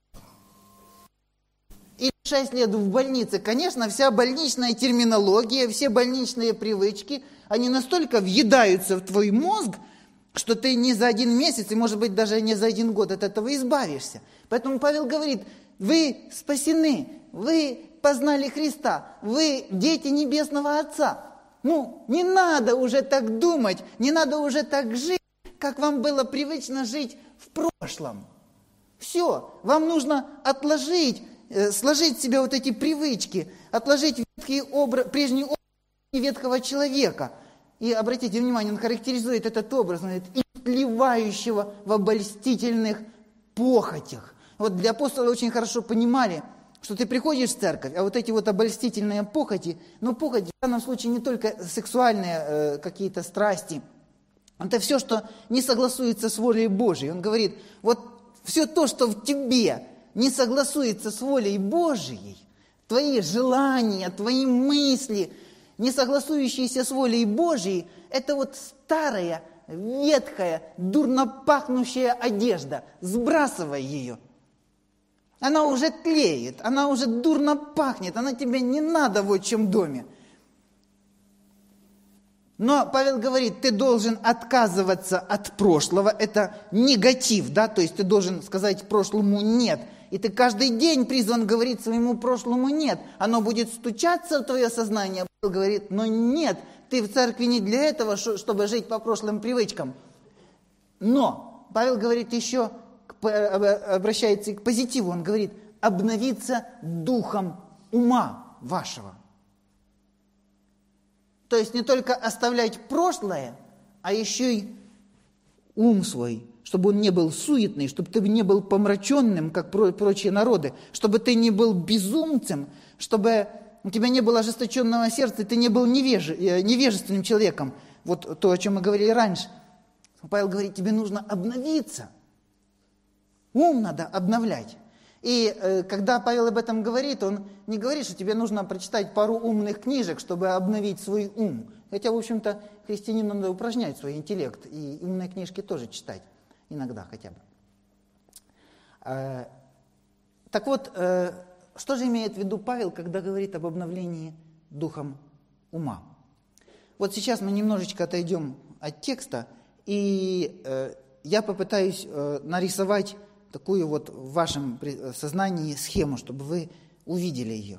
или 6 лет в больнице, конечно, вся больничная терминология, все больничные привычки, они настолько въедаются в твой мозг, что ты не за 1 месяц, и, может быть, даже не за 1 год от этого избавишься. Поэтому Павел говорит: вы спасены, вы познали Христа, вы дети Небесного Отца. Не надо уже так думать, не надо уже так жить, как вам было привычно жить в прошлом. Все, вам нужно отложить, сложить в себя вот эти привычки, отложить прежний образ ветхого человека И обратите внимание, он характеризует этот образ, он говорит, и вливающего в обольстительных похотях. Вот для апостола очень хорошо понимали, что ты приходишь в церковь, а вот эти вот обольстительные похоти, но похоть в данном случае не только сексуальные какие-то страсти, это все, что не согласуется с волей Божией. Он говорит, вот все то, что в тебе не согласуется с волей Божией, твои желания, твои мысли, не согласующиеся с волей Божией, это вот старая, ветхая, дурно пахнущая одежда. Сбрасывай ее. Она уже тлеет, она уже дурно пахнет, она тебе не надо в отчим доме. Но Павел говорит, ты должен отказываться от прошлого, это негатив, да, то есть ты должен сказать прошлому «нет». И ты каждый день призван говорить своему прошлому «нет». Оно будет стучаться в твое сознание. Павел говорит, но нет, ты в церкви не для этого, чтобы жить по прошлым привычкам. Но Павел говорит еще, обращается к позитиву, он говорит, обновиться духом ума вашего. То есть не только оставлять прошлое, а еще и ум свой, чтобы он не был суетный, чтобы ты не был помраченным, как прочие народы, чтобы ты не был безумцем, чтобы у тебя не было ожесточенного сердца, ты не был невежественным человеком. Вот то, о чем мы говорили раньше. Павел говорит, тебе нужно обновиться. Ум надо обновлять. И когда Павел об этом говорит, он не говорит, что тебе нужно прочитать пару умных книжек, чтобы обновить свой ум. Хотя, в общем-то, христианину надо упражнять свой интеллект, и умные книжки тоже читать, иногда хотя бы. Так вот, что же имеет в виду Павел, когда говорит об обновлении духом ума? Вот сейчас мы немножечко отойдем от текста, и я попытаюсь нарисовать такую вот в вашем сознании схему, чтобы вы увидели ее.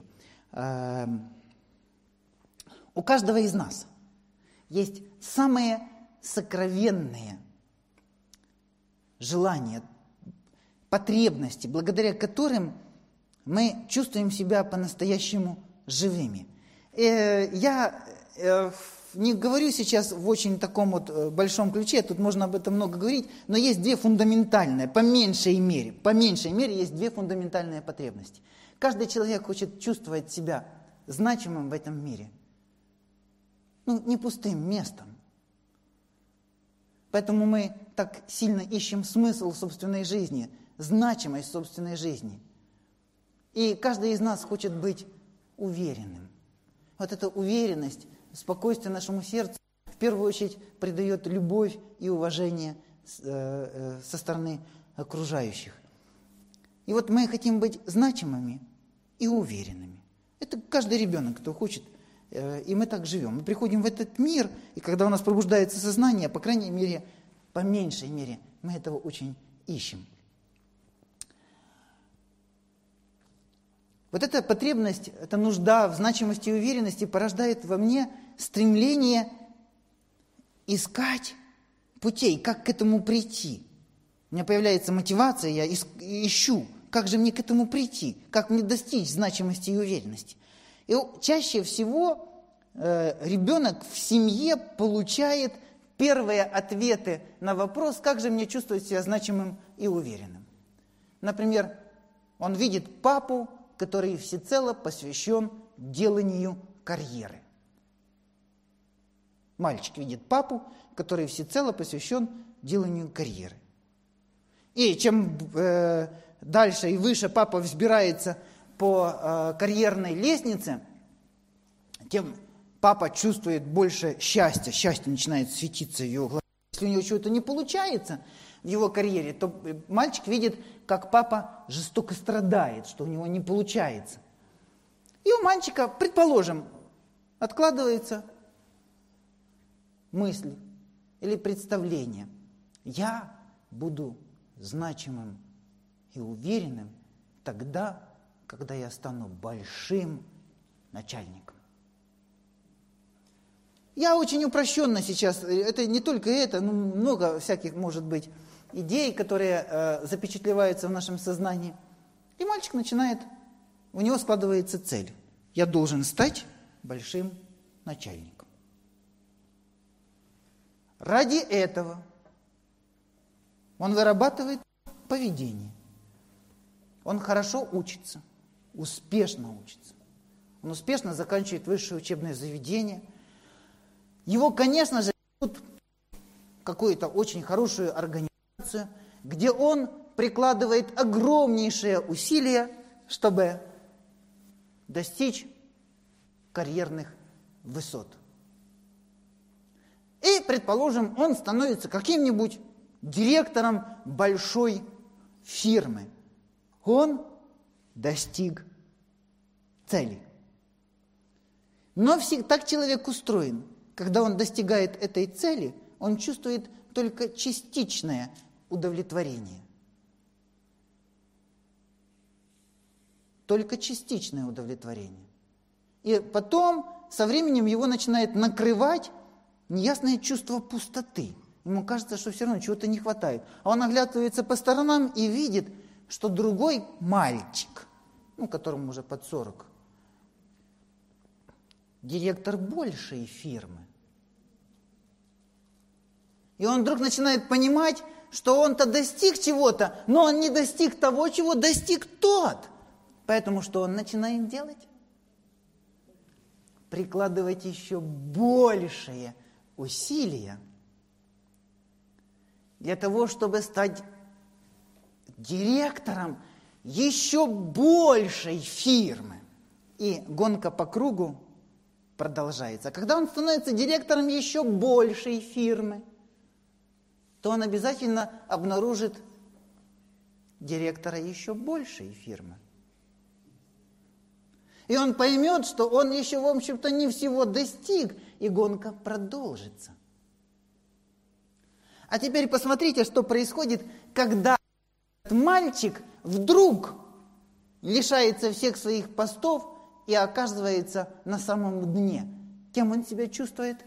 У каждого из нас есть самые сокровенные желания, потребности, благодаря которым мы чувствуем себя по-настоящему живыми. Я не говорю сейчас в очень таком вот большом ключе, тут можно об этом много говорить, но есть две фундаментальные, по меньшей мере есть две фундаментальные потребности. Каждый человек хочет чувствовать себя значимым в этом мире. Не пустым местом. Поэтому мы так сильно ищем смысл собственной жизни, значимость собственной жизни. И каждый из нас хочет быть уверенным. Вот эта уверенность, спокойствие нашему сердцу в первую очередь придает любовь и уважение со стороны окружающих. И вот мы хотим быть значимыми и уверенными. Это каждый ребенок, кто хочет, и мы так живем. Мы приходим в этот мир, и когда у нас пробуждается сознание, по крайней мере, по меньшей мере, мы этого очень ищем. Вот эта потребность, эта нужда в значимости и уверенности порождает во мне стремление искать путей, как к этому прийти. У меня появляется мотивация, я ищу, как же мне к этому прийти, как мне достичь значимости и уверенности. И чаще всего ребенок в семье получает первые ответы на вопрос, как же мне чувствовать себя значимым и уверенным. Например, он видит папу, который всецело посвящен деланию карьеры. Мальчик видит папу, который всецело посвящен деланию карьеры. И чем дальше и выше папа взбирается по карьерной лестнице, тем папа чувствует больше счастья. Счастье начинает светиться в его глазах. Если у него чего-то не получается в его карьере, то мальчик видит, как папа жестоко страдает, что у него не получается. И у мальчика, предположим, откладывается мысль или представление. Я буду значимым и уверенным тогда, когда я стану большим начальником. Я очень упрощенно сейчас, это не только это, но много всяких, может быть, идей, которые запечатлеваются в нашем сознании. И мальчик начинает, у него складывается цель. Я должен стать большим начальником. Ради этого он вырабатывает поведение. Он хорошо учится, успешно учится. Он успешно заканчивает высшее учебное заведение. Его, конечно же, ведут в какую-то очень хорошую организацию, где он прикладывает огромнейшие усилия, чтобы достичь карьерных высот. И, предположим, он становится каким-нибудь директором большой фирмы. Он достиг цели. Но так человек устроен. Когда он достигает этой цели, он чувствует только частичное удовлетворение. Только частичное удовлетворение. И потом, со временем, его начинает накрывать неясное чувство пустоты. Ему кажется, что все равно чего-то не хватает. А он оглядывается по сторонам и видит, что другой мальчик, которому уже под 40, директор большей фирмы. И он вдруг начинает понимать, что он-то достиг чего-то, но он не достиг того, чего достиг тот. Поэтому что он начинает делать? Прикладывать еще большие усилия для того, чтобы стать директором еще большей фирмы. И гонка по кругу продолжается. Когда он становится директором еще большей фирмы, то он обязательно обнаружит директора еще большей фирмы. И он поймет, что он еще, в общем-то, не всего достиг, и гонка продолжится. А теперь посмотрите, что происходит, когда этот мальчик вдруг лишается всех своих постов и оказывается на самом дне. Кем он себя чувствует?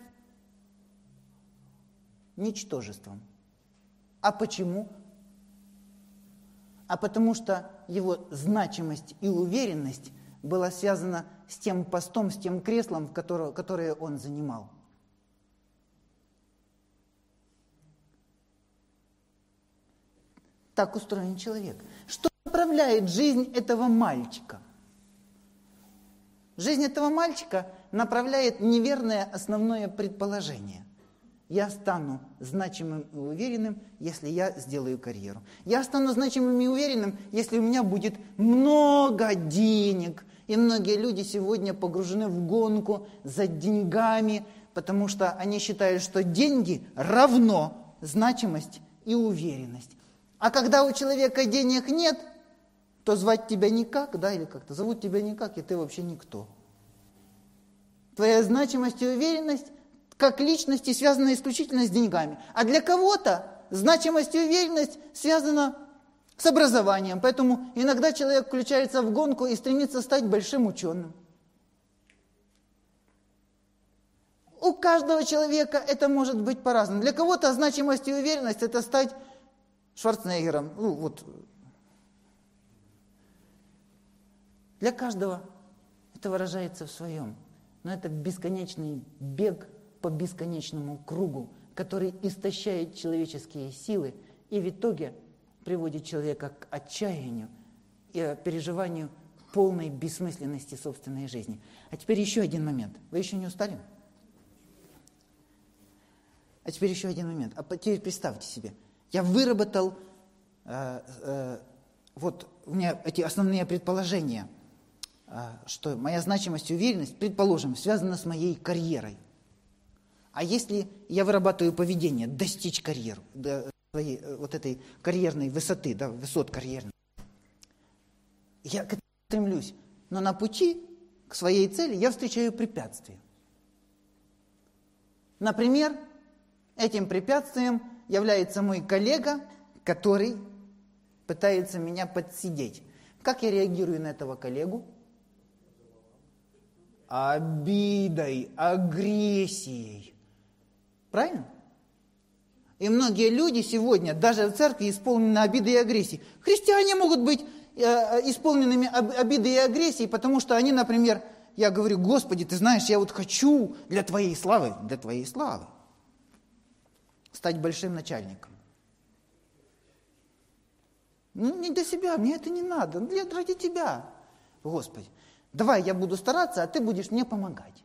Ничтожеством. А почему? А потому что его значимость и уверенность была связана с тем постом, с тем креслом, которое он занимал. Так устроен человек. Что направляет жизнь этого мальчика? Жизнь этого мальчика направляет неверное основное предположение. Я стану значимым и уверенным, если я сделаю карьеру. Я стану значимым и уверенным, если у меня будет много денег. И многие люди сегодня погружены в гонку за деньгами, потому что они считают, что деньги равно значимость и уверенность. А когда у человека денег нет, то звать тебя никак, или как-то зовут тебя никак, и ты вообще никто. Твоя значимость и уверенность как личности связаны исключительно с деньгами. А для кого-то значимость и уверенность связана с образованием. Поэтому иногда человек включается в гонку и стремится стать большим ученым. У каждого человека это может быть по-разному. Для кого-то значимость и уверенность – это стать Шварценеггером. Для каждого это выражается в своем. Но это бесконечный бег по бесконечному кругу, который истощает человеческие силы и в итоге приводит человека к отчаянию и переживанию полной бессмысленности собственной жизни. А теперь еще один момент. Вы еще не устали? А теперь еще один момент. А теперь представьте себе, я выработал у меня эти основные предположения, что моя значимость и уверенность, предположим, связана с моей карьерой. А если я вырабатываю поведение, достичь карьеру, своей этой карьерной высоты, высот карьерных, я к этому стремлюсь, но на пути к своей цели я встречаю препятствия. Например, этим препятствием является мой коллега, который пытается меня подсидеть. Как я реагирую на этого коллегу? Обидой, агрессией. Правильно? И многие люди сегодня, даже в церкви, исполнены обидой и агрессией. Христиане могут быть исполненными обидой и агрессией, потому что они, например, я говорю: Господи, ты знаешь, я хочу для Твоей славы, стать большим начальником. Ну, не для себя, мне это не надо, ради тебя. Господи, давай я буду стараться, а ты будешь мне помогать.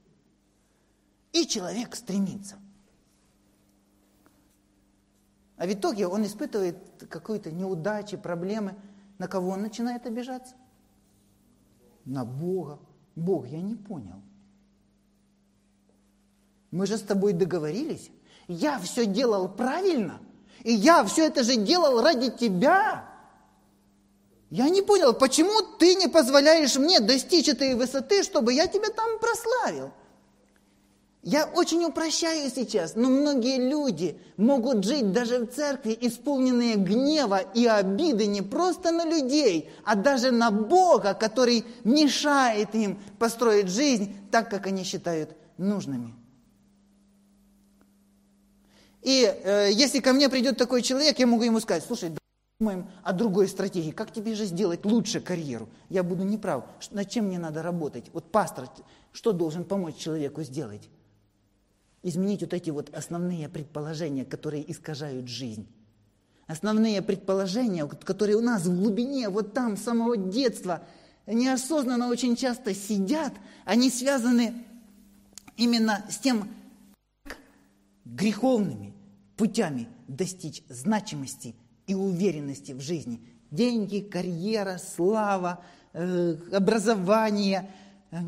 И человек стремится. А в итоге он испытывает какую-то неудачу, проблемы. На кого он начинает обижаться? На Бога. Бог, я не понял. Мы же с тобой договорились. Я все делал правильно. И я все это же делал ради тебя. Я не понял, почему ты не позволяешь мне достичь этой высоты, чтобы я тебя там прославил. Я очень упрощаю сейчас, но многие люди могут жить даже в церкви, исполненные гнева и обиды не просто на людей, а даже на Бога, который мешает им построить жизнь так, как они считают нужными. И если ко мне придет такой человек, я могу ему сказать: слушай, думаем о другой стратегии, как тебе же сделать лучше карьеру? Я буду неправ, над чем мне надо работать? Вот пастор, что должен помочь человеку сделать? Изменить вот эти вот основные предположения, которые искажают жизнь. Основные предположения, которые у нас в глубине, вот там, с самого детства, неосознанно очень часто сидят, они связаны именно с тем, как греховными путями достичь значимости и уверенности в жизни. Деньги, карьера, слава, образование,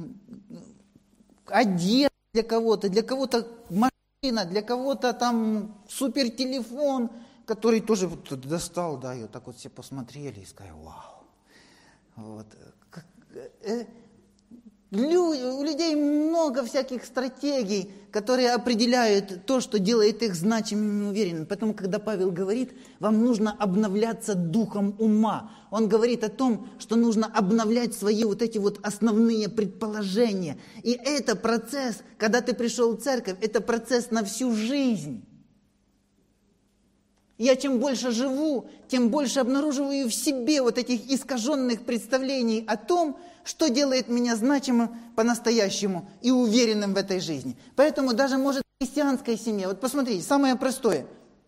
одежда для кого-то машина, для кого-то там супертелефон, который тоже вот достал, да, и вот так вот все посмотрели и сказали: вау. Вот. У людей много всяких стратегий, которые определяют то, что делает их значимыми и уверенными. Поэтому, когда Павел говорит, вам нужно обновляться духом ума, он говорит о том, что нужно обновлять свои вот эти вот основные предположения. И это процесс, когда ты пришел в церковь, это процесс на всю жизнь. Я чем больше живу, тем больше обнаруживаю в себе вот этих искаженных представлений о том, что делает меня значимым по-настоящему и уверенным в этой жизни. Поэтому даже, может, в христианской семье, вот посмотрите, самое простое.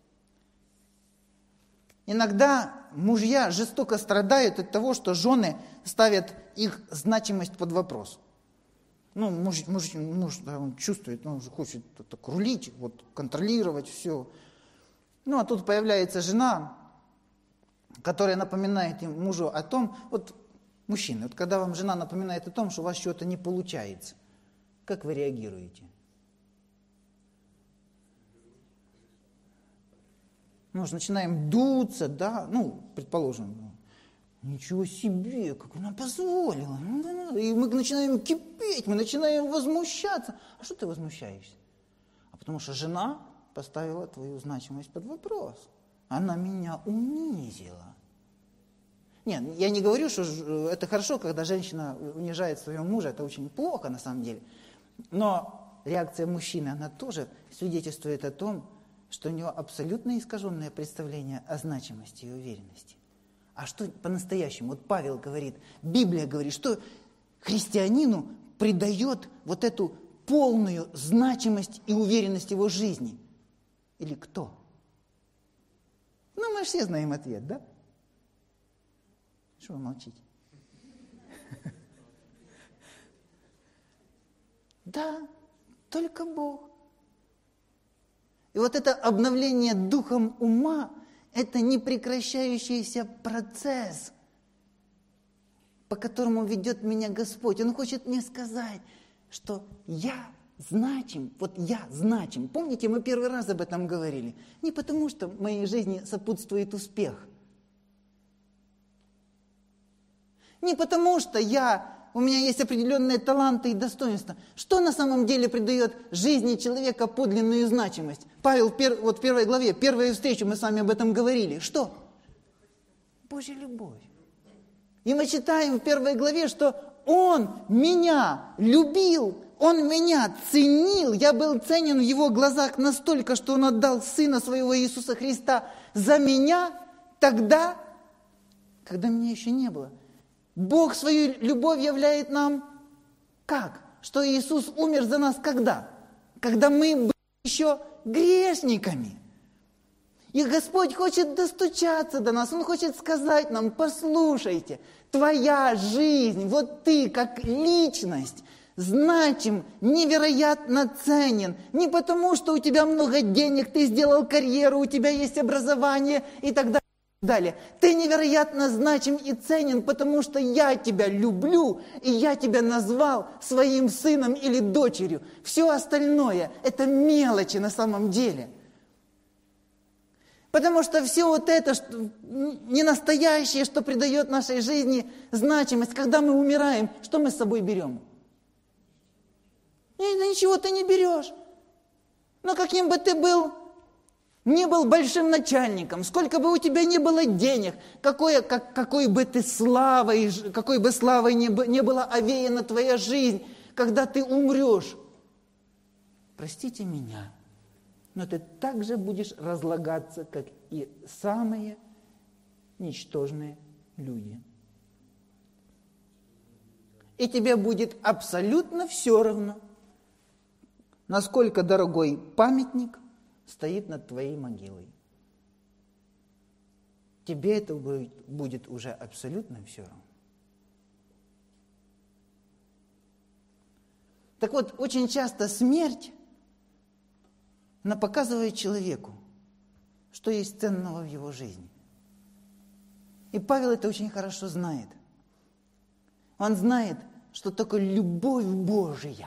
Иногда мужья жестоко страдают от того, что жены ставят их значимость под вопрос. Ну, муж да, он чувствует, он хочет так рулить, вот, контролировать все. Ну, а тут появляется жена, которая напоминает мужу о том, вот, мужчины, вот когда вам жена напоминает о том, что у вас что-то не получается, как вы реагируете? Мы же начинаем дуться, да, ну, предположим, ничего себе, как она позволила. И мы начинаем кипеть, мы начинаем возмущаться. А что ты возмущаешься? А потому что жена поставила твою значимость под вопрос. Она меня унизила. Нет, я не говорю, что это хорошо, когда женщина унижает своего мужа, это очень плохо на самом деле. Но реакция мужчины, она тоже свидетельствует о том, что у него абсолютно искаженное представление о значимости и уверенности. А что по-настоящему? Вот Павел говорит, Библия говорит, что христианину придает вот эту полную значимость и уверенность его жизни. Или кто? Ну, мы все знаем ответ, да? Что вы молчите? Да, только Бог. И вот это обновление духом ума, это непрекращающийся процесс, по которому ведет меня Господь. Он хочет мне сказать, что я значим, вот я значим. Помните, мы первый раз об этом говорили. Не потому, что в моей жизни сопутствует успех. Не потому, что у меня есть определенные таланты и достоинства. Что на самом деле придает жизни человека подлинную значимость? Павел вот в первой главе, первую встречу мы с вами об этом говорили. Что? Божья любовь. И мы читаем в первой главе, что Он меня любил, Он меня ценил. Я был ценен в Его глазах настолько, что Он отдал Сына Своего Иисуса Христа за меня тогда, когда меня еще не было. Бог свою любовь являет нам как? Что Иисус умер за нас когда? Когда мы были еще грешниками. И Господь хочет достучаться до нас, Он хочет сказать нам: послушайте, твоя жизнь, вот ты как личность, значим, невероятно ценен. Не потому, что у тебя много денег, ты сделал карьеру, у тебя есть образование и так далее. Ты невероятно значим и ценен, потому что я тебя люблю, и я тебя назвал своим сыном или дочерью. Все остальное – это мелочи на самом деле. Потому что все вот это ненастоящее, что придает нашей жизни значимость, когда мы умираем, что мы с собой берем? Ничего ты не берешь. Но каким бы ты не был большим начальником, сколько бы у тебя не было денег, какой бы славой не была овеяна твоя жизнь, когда ты умрешь, простите меня, но ты также будешь разлагаться, как и самые ничтожные люди. И тебе будет абсолютно все равно, насколько дорогой памятник стоит над твоей могилой. Тебе это будет уже абсолютно все равно. Так вот, очень часто смерть, она показывает человеку, что есть ценного в его жизни. И Павел это очень хорошо знает. Он знает, что только любовь Божия,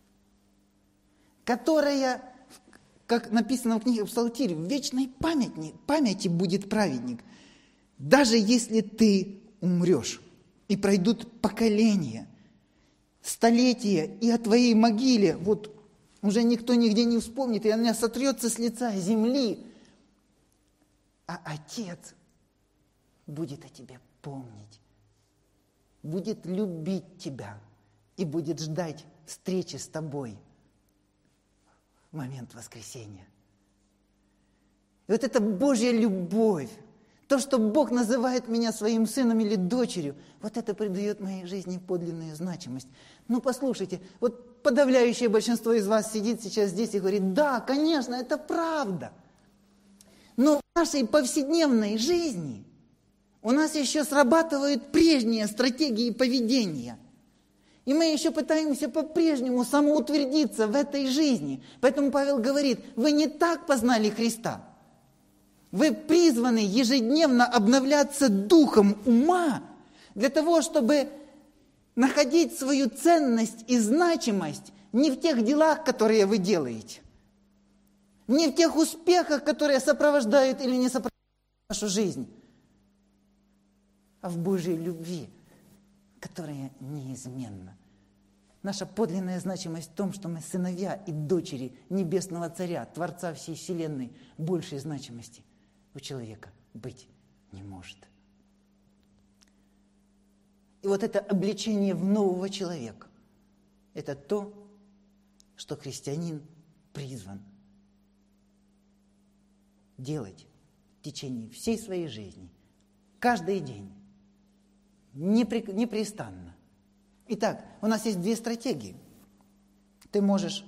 которая, как написано в книге Псалтирь, в вечной памяти будет праведник, даже если ты умрешь, и пройдут поколения, столетия, и о твоей могиле вот уже никто нигде не вспомнит, и она сотрется с лица земли, а Отец будет о тебе помнить, будет любить тебя и будет ждать встречи с тобой в момент воскресения. И вот эта Божья любовь, то, что Бог называет меня своим сыном или дочерью, вот это придает моей жизни подлинную значимость. Ну, послушайте, вот подавляющее большинство из вас сидит сейчас здесь и говорит: да, конечно, это правда. Но в нашей повседневной жизни у нас еще срабатывают прежние стратегии поведения. И мы еще пытаемся по-прежнему самоутвердиться в этой жизни. Поэтому Павел говорит: вы не так познали Христа. Вы призваны ежедневно обновляться духом ума для того, чтобы находить свою ценность и значимость не в тех делах, которые вы делаете, не в тех успехах, которые сопровождают или не сопровождают нашу жизнь, а в Божьей любви, которая неизменна. Наша подлинная значимость в том, что мы сыновья и дочери Небесного Царя, Творца всей вселенной. Большей значимости у человека быть не может. И вот это облечение в нового человека – это то, что христианин призван делать в течение всей своей жизни, каждый день, непрестанно. Итак, у нас есть две стратегии. Ты можешь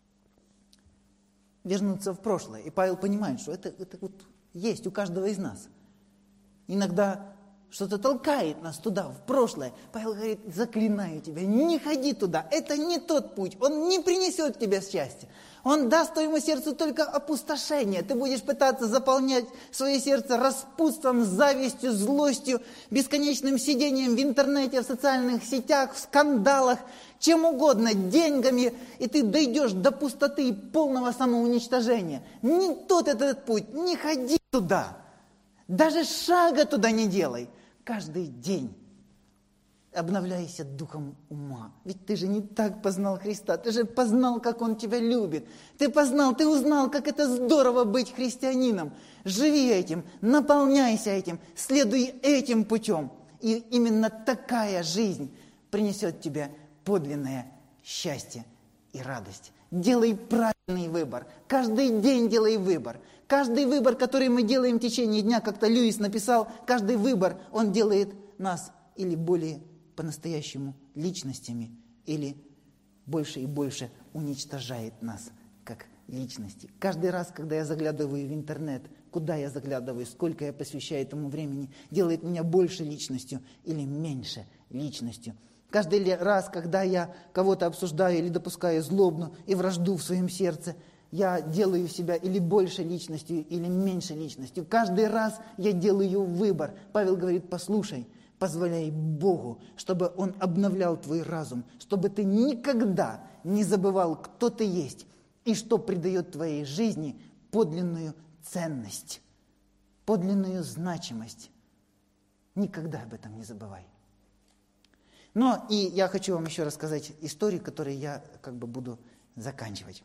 вернуться в прошлое. И Павел понимает, что это вот есть у каждого из нас. Иногда что-то толкает нас туда, в прошлое. Павел говорит: заклинаю тебя, не ходи туда. Это не тот путь. Он не принесет тебе счастья. Он даст твоему сердцу только опустошение. Ты будешь пытаться заполнять свое сердце распутством, завистью, злостью, бесконечным сидением в интернете, в социальных сетях, в скандалах, чем угодно, деньгами, и ты дойдешь до пустоты и полного самоуничтожения. Не тот этот путь, не ходи туда. Даже шага туда не делай. Каждый день обновляйся духом ума. Ведь ты же не так познал Христа, ты же познал, как Он тебя любит. Ты узнал, как это здорово быть христианином. Живи этим, наполняйся этим, следуй этим путем. И именно такая жизнь принесет тебе подлинное счастье и радость. Делай правильный выбор. Каждый день делай выбор. Каждый выбор, который мы делаем в течение дня, как-то Льюис написал, каждый выбор, он делает нас или более по-настоящему личностями, или больше и больше уничтожает нас, как личности. Каждый раз, когда я заглядываю в интернет, куда я заглядываю, сколько я посвящаю этому времени, делает меня больше личностью или меньше личностью. Каждый раз, когда я кого-то обсуждаю или допускаю злобную и вражду в своем сердце, я делаю себя или больше личностью, или меньше личностью. Каждый раз я делаю выбор. Павел говорит, послушай, позволяй Богу, чтобы Он обновлял твой разум, чтобы ты никогда не забывал, кто ты есть и что придает твоей жизни подлинную ценность, подлинную значимость. Никогда об этом не забывай. Но и я хочу вам еще рассказать историю, которую я буду заканчивать.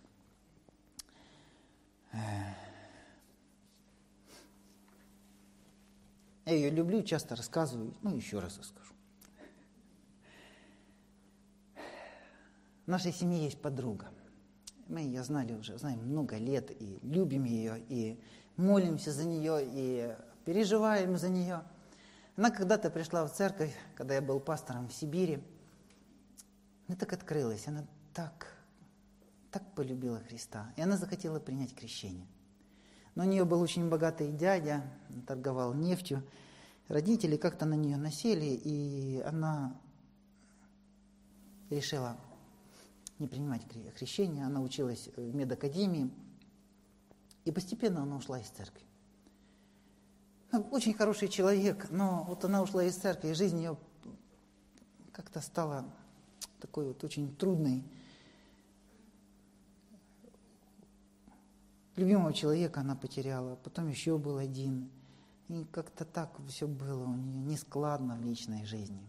Я ее люблю, часто рассказываю, еще раз расскажу. В нашей семье есть подруга. Мы ее знаем много лет, и любим ее, и молимся за нее, и переживаем за нее. Она когда-то пришла в церковь, когда я был пастором в Сибири. Она так открылась, она так полюбила Христа. И она захотела принять крещение. Но у нее был очень богатый дядя, он торговал нефтью. Родители как-то на нее насели, и она решила не принимать крещение. Она училась в медакадемии, и постепенно она ушла из церкви. Очень хороший человек, но вот она ушла из церкви, и жизнь ее как-то стала такой очень трудной. Любимого человека она потеряла, потом еще был один. И как-то так все было у нее нескладно в личной жизни.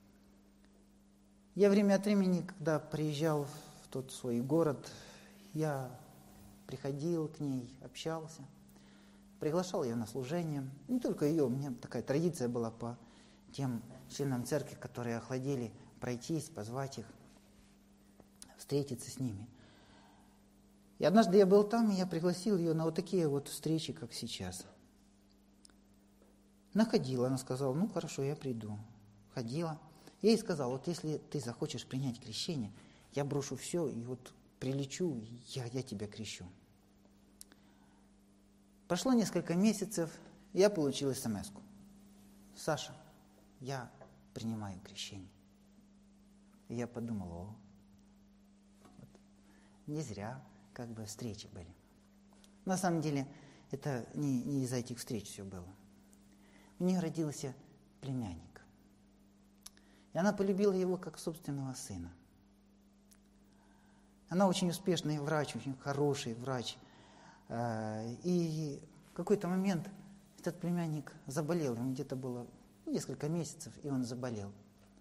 Я время от времени, когда приезжал в тот свой город, я приходил к ней, общался, приглашал ее на служение. Не только ее, у меня такая традиция была по тем членам церкви, которые охладели, пройтись, позвать их, встретиться с ними. И однажды я был там, и я пригласил ее на вот такие вот встречи, как сейчас. Она ходила, она сказала, хорошо, я приду. Ходила. Я ей сказал, вот если ты захочешь принять крещение, я брошу все, и вот прилечу, я тебя крещу. Прошло несколько месяцев, и я получил смс-ку. Саша, я принимаю крещение. И я подумал, не зря встречи были. На самом деле, это не из-за этих встреч все было. У нее родился племянник. И она полюбила его как собственного сына. Она очень успешный врач, очень хороший врач. И в какой-то момент этот племянник заболел. Ему где-то было несколько месяцев, и он заболел.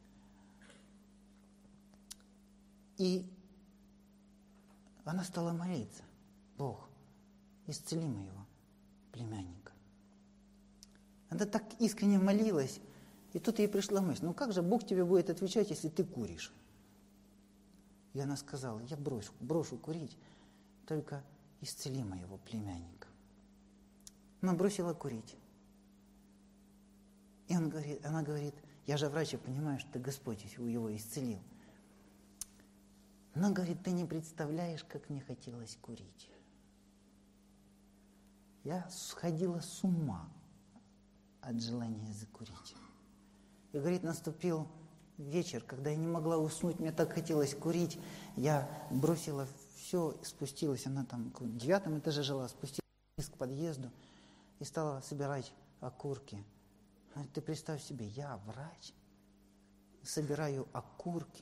И она стала молиться. Бог, исцели моего племянника. Она так искренне молилась, и тут ей пришла мысль, как же Бог тебе будет отвечать, если ты куришь? И она сказала, я брошу курить, только исцели моего племянника. Она бросила курить. И она говорит, я же врач, я понимаю, что ты Господь его исцелил. Она говорит, ты не представляешь, как мне хотелось курить. Я сходила с ума от желания закурить. И, говорит, наступил вечер, когда я не могла уснуть, мне так хотелось курить. Я бросила все, спустилась, она там в 9 этаже жила, спустилась вниз к подъезду и стала собирать окурки. Говорит, ты представь себе, я врач, собираю окурки,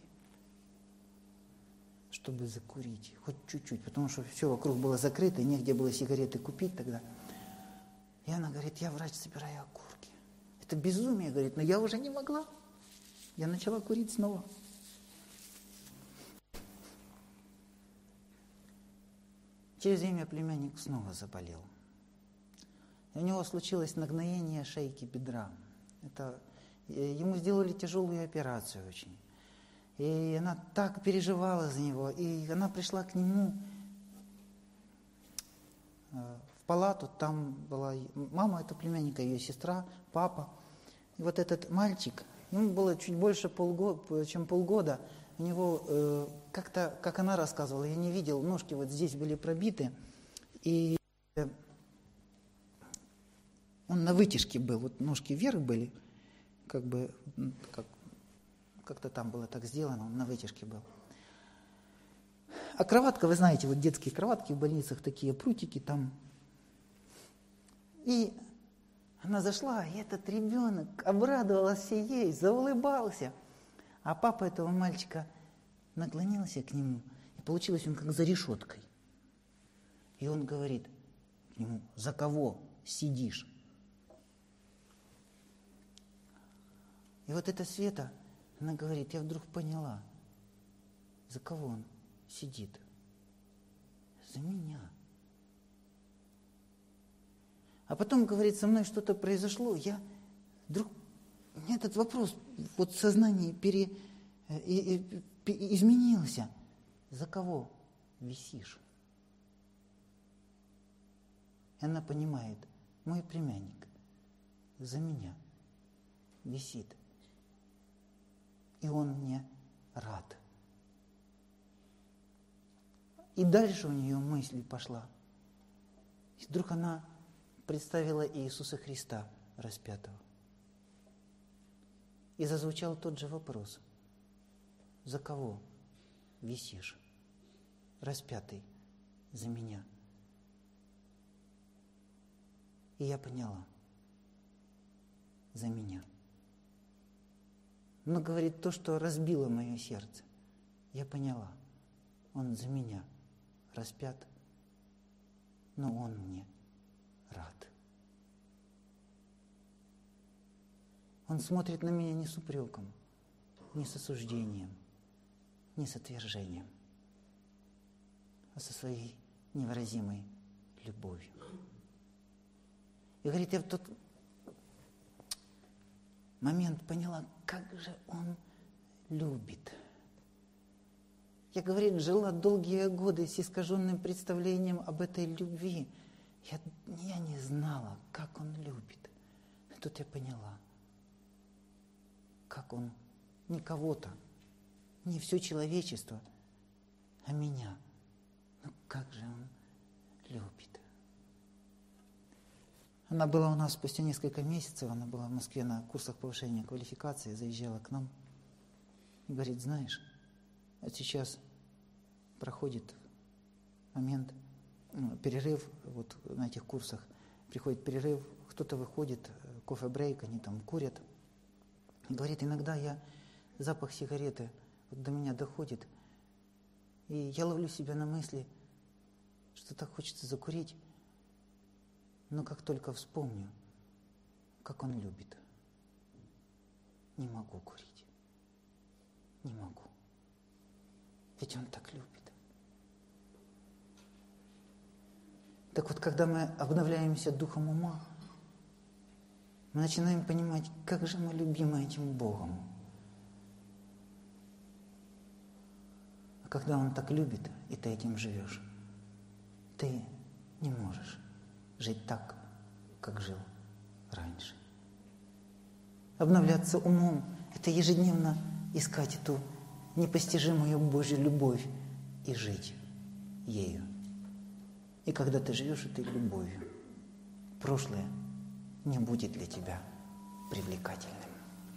чтобы закурить, хоть чуть-чуть, потому что все вокруг было закрыто, и негде было сигареты купить тогда. И она говорит, я врач, собираю окурки. Это безумие, говорит, но я уже не могла. Я начала курить снова. Через время племянник снова заболел. И у него случилось нагноение шейки бедра. Ему сделали тяжелую операцию очень. И она так переживала за него. И она пришла к нему в палату. Там была мама этого племянника, ее сестра, папа. И вот этот мальчик, ему было чуть больше чем полгода, у него как-то, как она рассказывала, я не видел, ножки вот здесь были пробиты, и он на вытяжке был, вот ножки вверх были, как бы, как-то там было так сделано, он на вытяжке был. А кроватка, вы знаете, вот детские кроватки в больницах, такие прутики там. И она зашла, и этот ребенок обрадовался ей, заулыбался. А папа этого мальчика наклонился к нему, и получилось он как за решеткой. И он говорит к нему: за кого сидишь? И вот эта Света, она говорит, я вдруг поняла, за кого он сидит. За меня. А потом, говорит, со мной что-то произошло, я вдруг, этот вопрос вот в сознании изменился. За кого висишь? И она понимает, мой племянник за меня висит. И он мне рад. И дальше у нее мысль пошла. И вдруг она представила Иисуса Христа распятого. И зазвучал тот же вопрос. За кого висишь, распятый за меня? И я поняла. За меня. Но, говорит, то, что разбило мое сердце, я поняла. Он за меня распят, но он мне рад. Он смотрит на меня не с упреком, не с осуждением, не с отвержением, а со своей невыразимой любовью. И, говорит, я в тот момент поняла, как же он любит. Я, говорит, жила долгие годы с искаженным представлением об этой любви. Я не знала, как он любит. И тут я поняла, как он не кого-то, не все человечество, а меня. Ну как же он любит. Она была у нас спустя несколько месяцев, она была в Москве на курсах повышения квалификации, заезжала к нам и говорит, знаешь, вот сейчас проходит момент, перерыв, вот на этих курсах приходит перерыв, кто-то выходит, кофе-брейк, они там курят. И говорит, иногда запах сигареты вот до меня доходит, и я ловлю себя на мысли, что так хочется закурить, но как только вспомню, как он любит, не могу курить, не могу. Ведь он так любит. Так вот, когда мы обновляемся духом ума, мы начинаем понимать, как же мы любимы этим Богом. А когда Он так любит, и ты этим живешь, ты не можешь жить так, как жил раньше. Обновляться умом – это ежедневно искать эту непостижимую Божью любовь и жить ею. И когда ты живешь этой любовью, прошлое не будет для тебя привлекательным.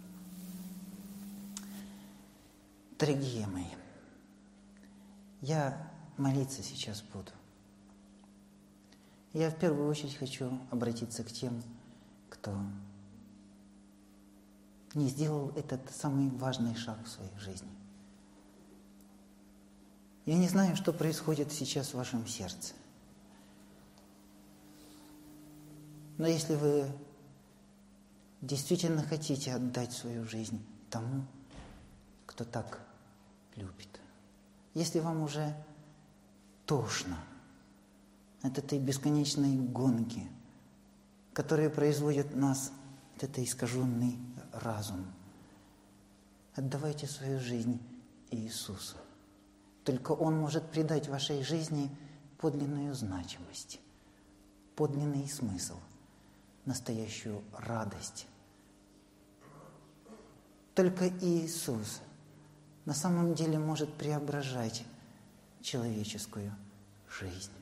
Дорогие мои, я молиться сейчас буду. Я в первую очередь хочу обратиться к тем, кто не сделал этот самый важный шаг в своей жизни. Я не знаю, что происходит сейчас в вашем сердце. Но если вы действительно хотите отдать свою жизнь тому, кто так любит, если вам уже тошно от этой бесконечной гонки, которая производит нас, от этой искаженный разум, отдавайте свою жизнь Иисусу. Только Он может придать вашей жизни подлинную значимость, подлинный смысл, настоящую радость. Только Иисус на самом деле может преображать человеческую жизнь.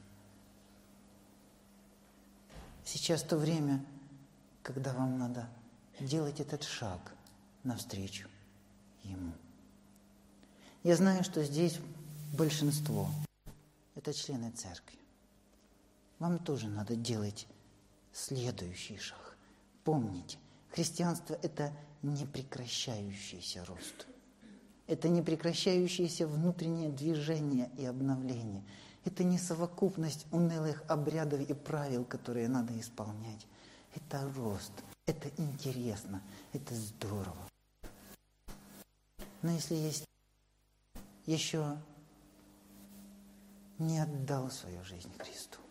Сейчас то время, когда вам надо делать этот шаг навстречу Ему. Я знаю, что здесь большинство – это члены церкви. Вам тоже надо делать следующий шаг. Помните, христианство – это непрекращающийся рост. Это непрекращающееся внутреннее движение и обновление. Это не совокупность унылых обрядов и правил, которые надо исполнять. Это рост, это интересно, это здорово. Но если есть еще не отдал свою жизнь Христу,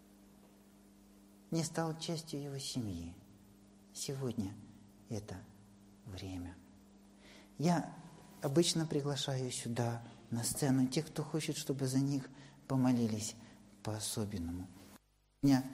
не стал частью Его семьи, сегодня это время. Я обычно приглашаю сюда, на сцену, тех, кто хочет, чтобы за них помолились по-особенному. У меня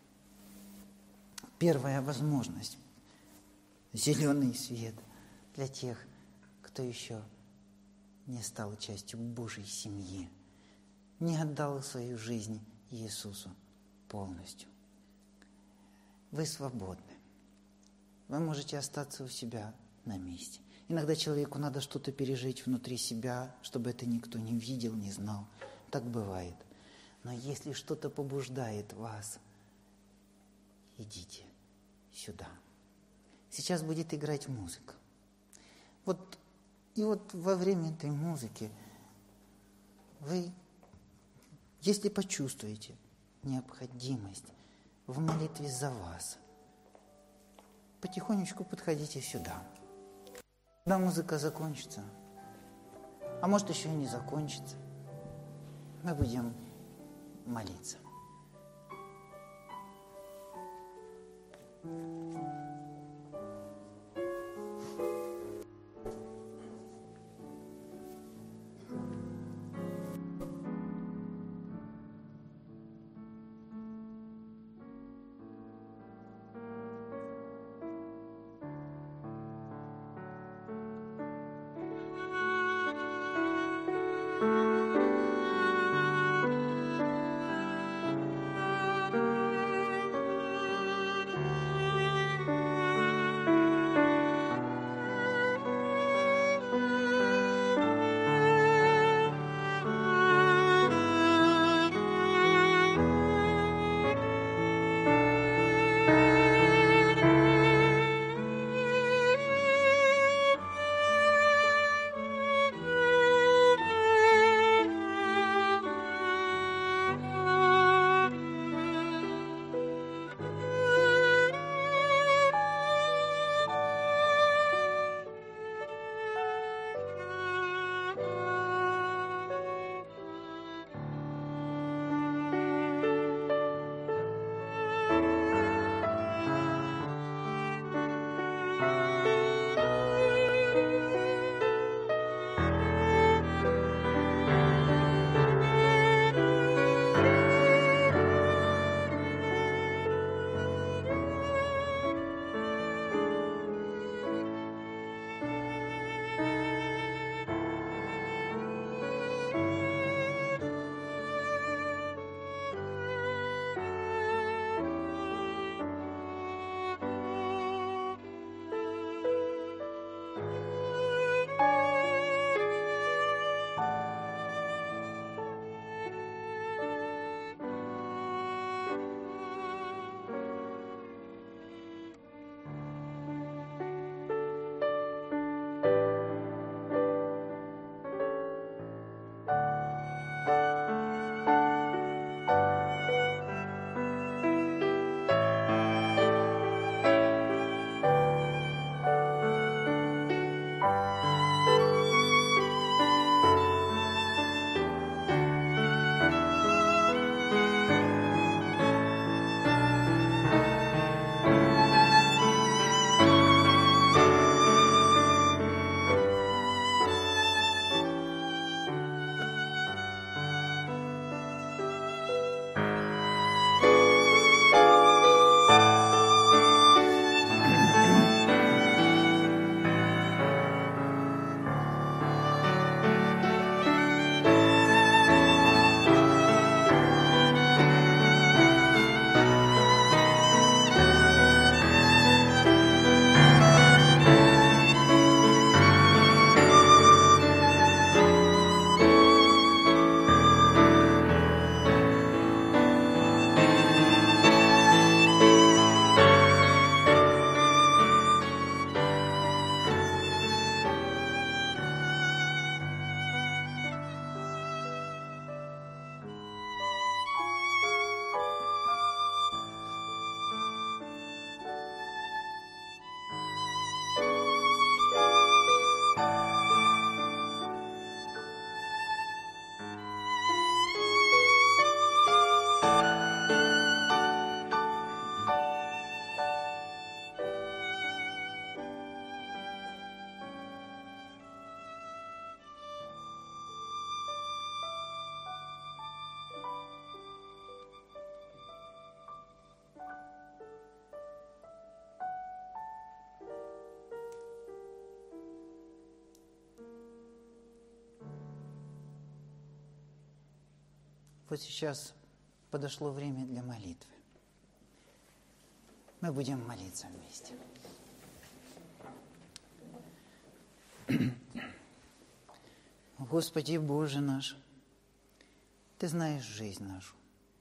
первая возможность, зеленый свет для тех, кто еще не стал частью Божьей семьи, не отдал свою жизнь Иисусу полностью. Вы свободны. Вы можете остаться у себя на месте. Иногда человеку надо что-то пережить внутри себя, чтобы это никто не видел, не знал. Так бывает. Но если что-то побуждает вас, идите сюда. Сейчас будет играть музыка. Вот во время этой музыки вы, если почувствуете необходимость в молитве за вас, потихонечку подходите сюда. Когда музыка закончится, а может еще и не закончится, мы будем молиться. вот сейчас подошло время для молитвы. Мы будем молиться вместе. Господи Боже наш, Ты знаешь жизнь нашу.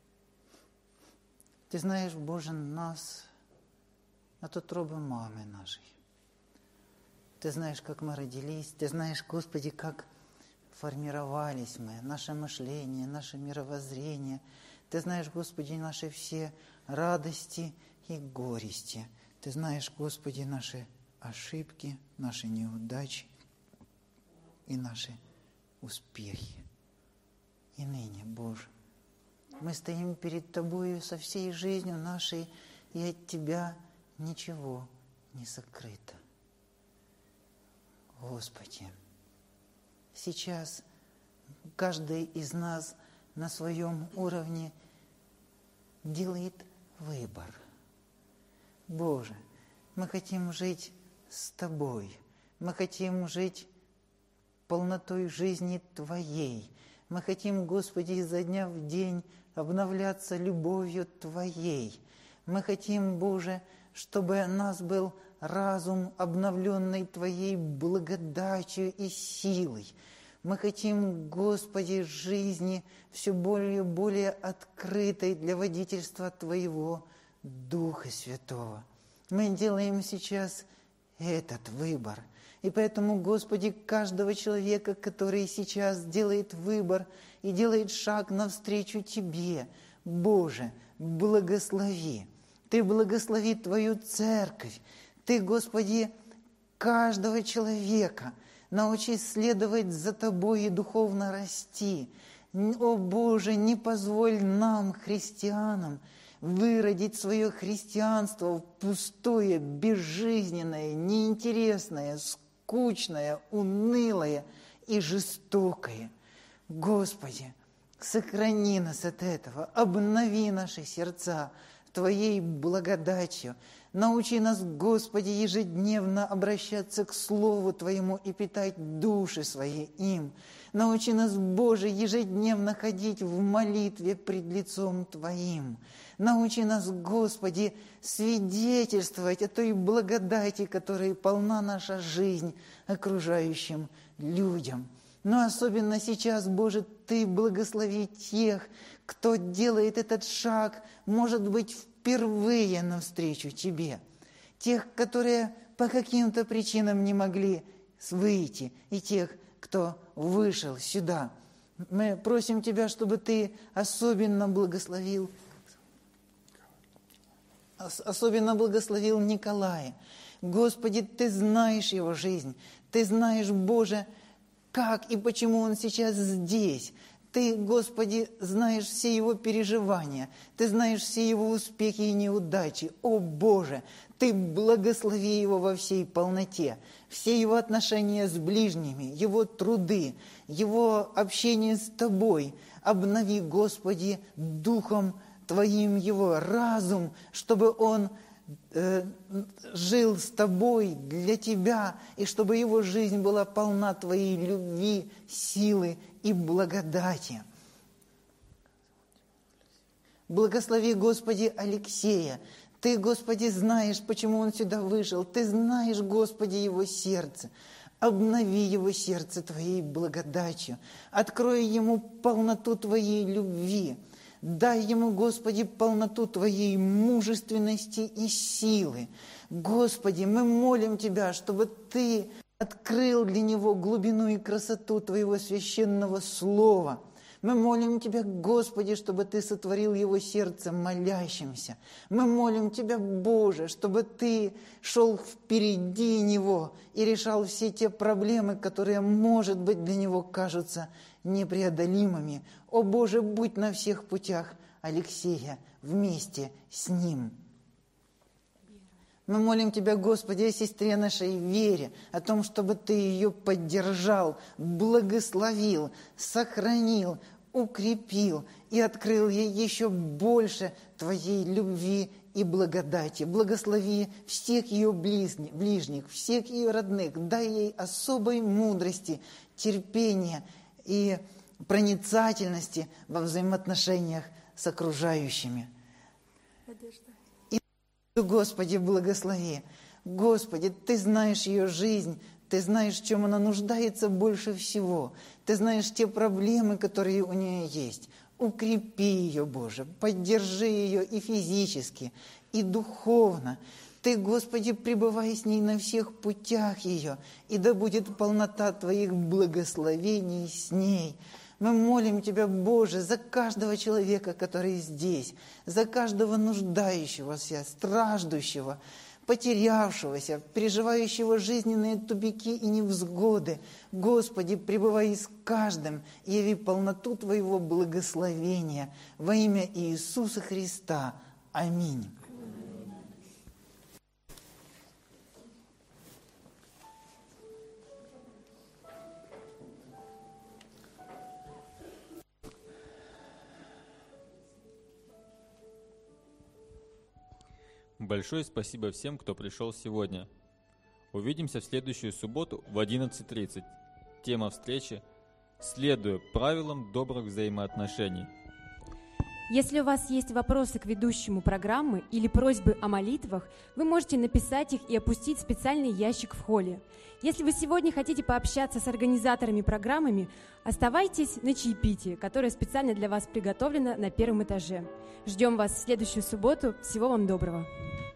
Ты знаешь, Боже, нас от утробы мамы нашей. Ты знаешь, как мы родились. Ты знаешь, Господи, как формировались мы, наше мышление, наше мировоззрение. Ты знаешь, Господи, наши все радости и горести. Ты знаешь, Господи, наши ошибки, наши неудачи и наши успехи. И ныне, Боже, мы стоим перед Тобою со всей жизнью нашей, и от Тебя ничего не сокрыто. Господи, сейчас каждый из нас на своем уровне делает выбор. Боже, мы хотим жить с Тобой, мы хотим жить полнотой жизни Твоей, мы хотим, Господи, изо дня в день обновляться любовью Твоей. Мы хотим, Боже, чтобы у нас был разум, обновленный Твоей благодатью и силой. Мы хотим, Господи, жизни все более и более открытой для водительства Твоего Духа Святого. Мы делаем сейчас этот выбор. И поэтому, Господи, каждого человека, который сейчас делает выбор и делает шаг навстречу Тебе, Боже, благослови. Ты благослови Твою церковь. Ты, Господи, каждого человека научи следовать за Тобой и духовно расти. О, Боже, не позволь нам, христианам, выродить свое христианство в пустое, безжизненное, неинтересное, скучное, унылое и жестокое. Господи, сохрани нас от этого, обнови наши сердца Твоей благодатью. Научи нас, Господи, ежедневно обращаться к Слову Твоему и питать души свои им. Научи нас, Боже, ежедневно ходить в молитве пред лицом Твоим. Научи нас, Господи, свидетельствовать о той благодати, которой полна наша жизнь окружающим людям. Но особенно сейчас, Боже, Ты благослови тех, кто делает этот шаг, может быть, впервые навстречу Тебе. Тех, которые по каким-то причинам не могли выйти, и тех, кто вышел сюда. Мы просим Тебя, чтобы Ты особенно благословил Николая. Господи, Ты знаешь его жизнь. Ты знаешь, Боже, как и почему он сейчас здесь. Ты, Господи, знаешь все его переживания. Ты знаешь все его успехи и неудачи. О, Боже, Ты благослови его во всей полноте. Все его отношения с ближними, его труды, его общение с Тобой. Обнови, Господи, Духом Твоим его разум, чтобы он жил с Тобой для Тебя, и чтобы его жизнь была полна Твоей любви, силы и благодати. Благослови, Господи, Алексея. Ты, Господи, знаешь, почему он сюда вышел. Ты знаешь, Господи, его сердце. Обнови его сердце Твоей благодатью. Открой ему полноту Твоей любви. Дай ему, Господи, полноту Твоей мужественности и силы. Господи, мы молим Тебя, чтобы Ты открыл для него глубину и красоту Твоего священного слова. Мы молим Тебя, Господи, чтобы Ты сотворил его сердце молящимся. Мы молим Тебя, Боже, чтобы Ты шел впереди него и решал все те проблемы, которые, может быть, для него кажутся непреодолимыми. О, Боже, будь на всех путях Алексея вместе с ним. Мы молим Тебя, Господи, о сестре нашей Вере, о том, чтобы Ты ее поддержал, благословил, сохранил, укрепил и открыл ей еще больше Твоей любви и благодати. Благослови всех ее ближних, всех ее родных, дай ей особой мудрости, терпения и проницательности во взаимоотношениях с окружающими. И, Господи, благослови. Господи, Ты знаешь ее жизнь, Ты знаешь, в чем она нуждается больше всего. Ты знаешь те проблемы, которые у нее есть. Укрепи ее, Боже, поддержи ее и физически, и духовно. Ты, Господи, пребывай с ней на всех путях ее, и да будет полнота Твоих благословений с ней. Мы молим Тебя, Боже, за каждого человека, который здесь, за каждого нуждающегося, страждущего, потерявшегося, переживающего жизненные тупики и невзгоды. Господи, пребывай с каждым и яви полноту Твоего благословения во имя Иисуса Христа. Аминь. Большое спасибо всем, кто пришел сегодня. Увидимся в следующую субботу в 11:30. Тема встречи «Следуя правилам добрых взаимоотношений». Если у вас есть вопросы к ведущему программы или просьбы о молитвах, вы можете написать их и опустить в специальный ящик в холле. Если вы сегодня хотите пообщаться с организаторами программы, оставайтесь на чаепитии, которое специально для вас приготовлено на первом этаже. Ждем вас в следующую субботу. Всего вам доброго!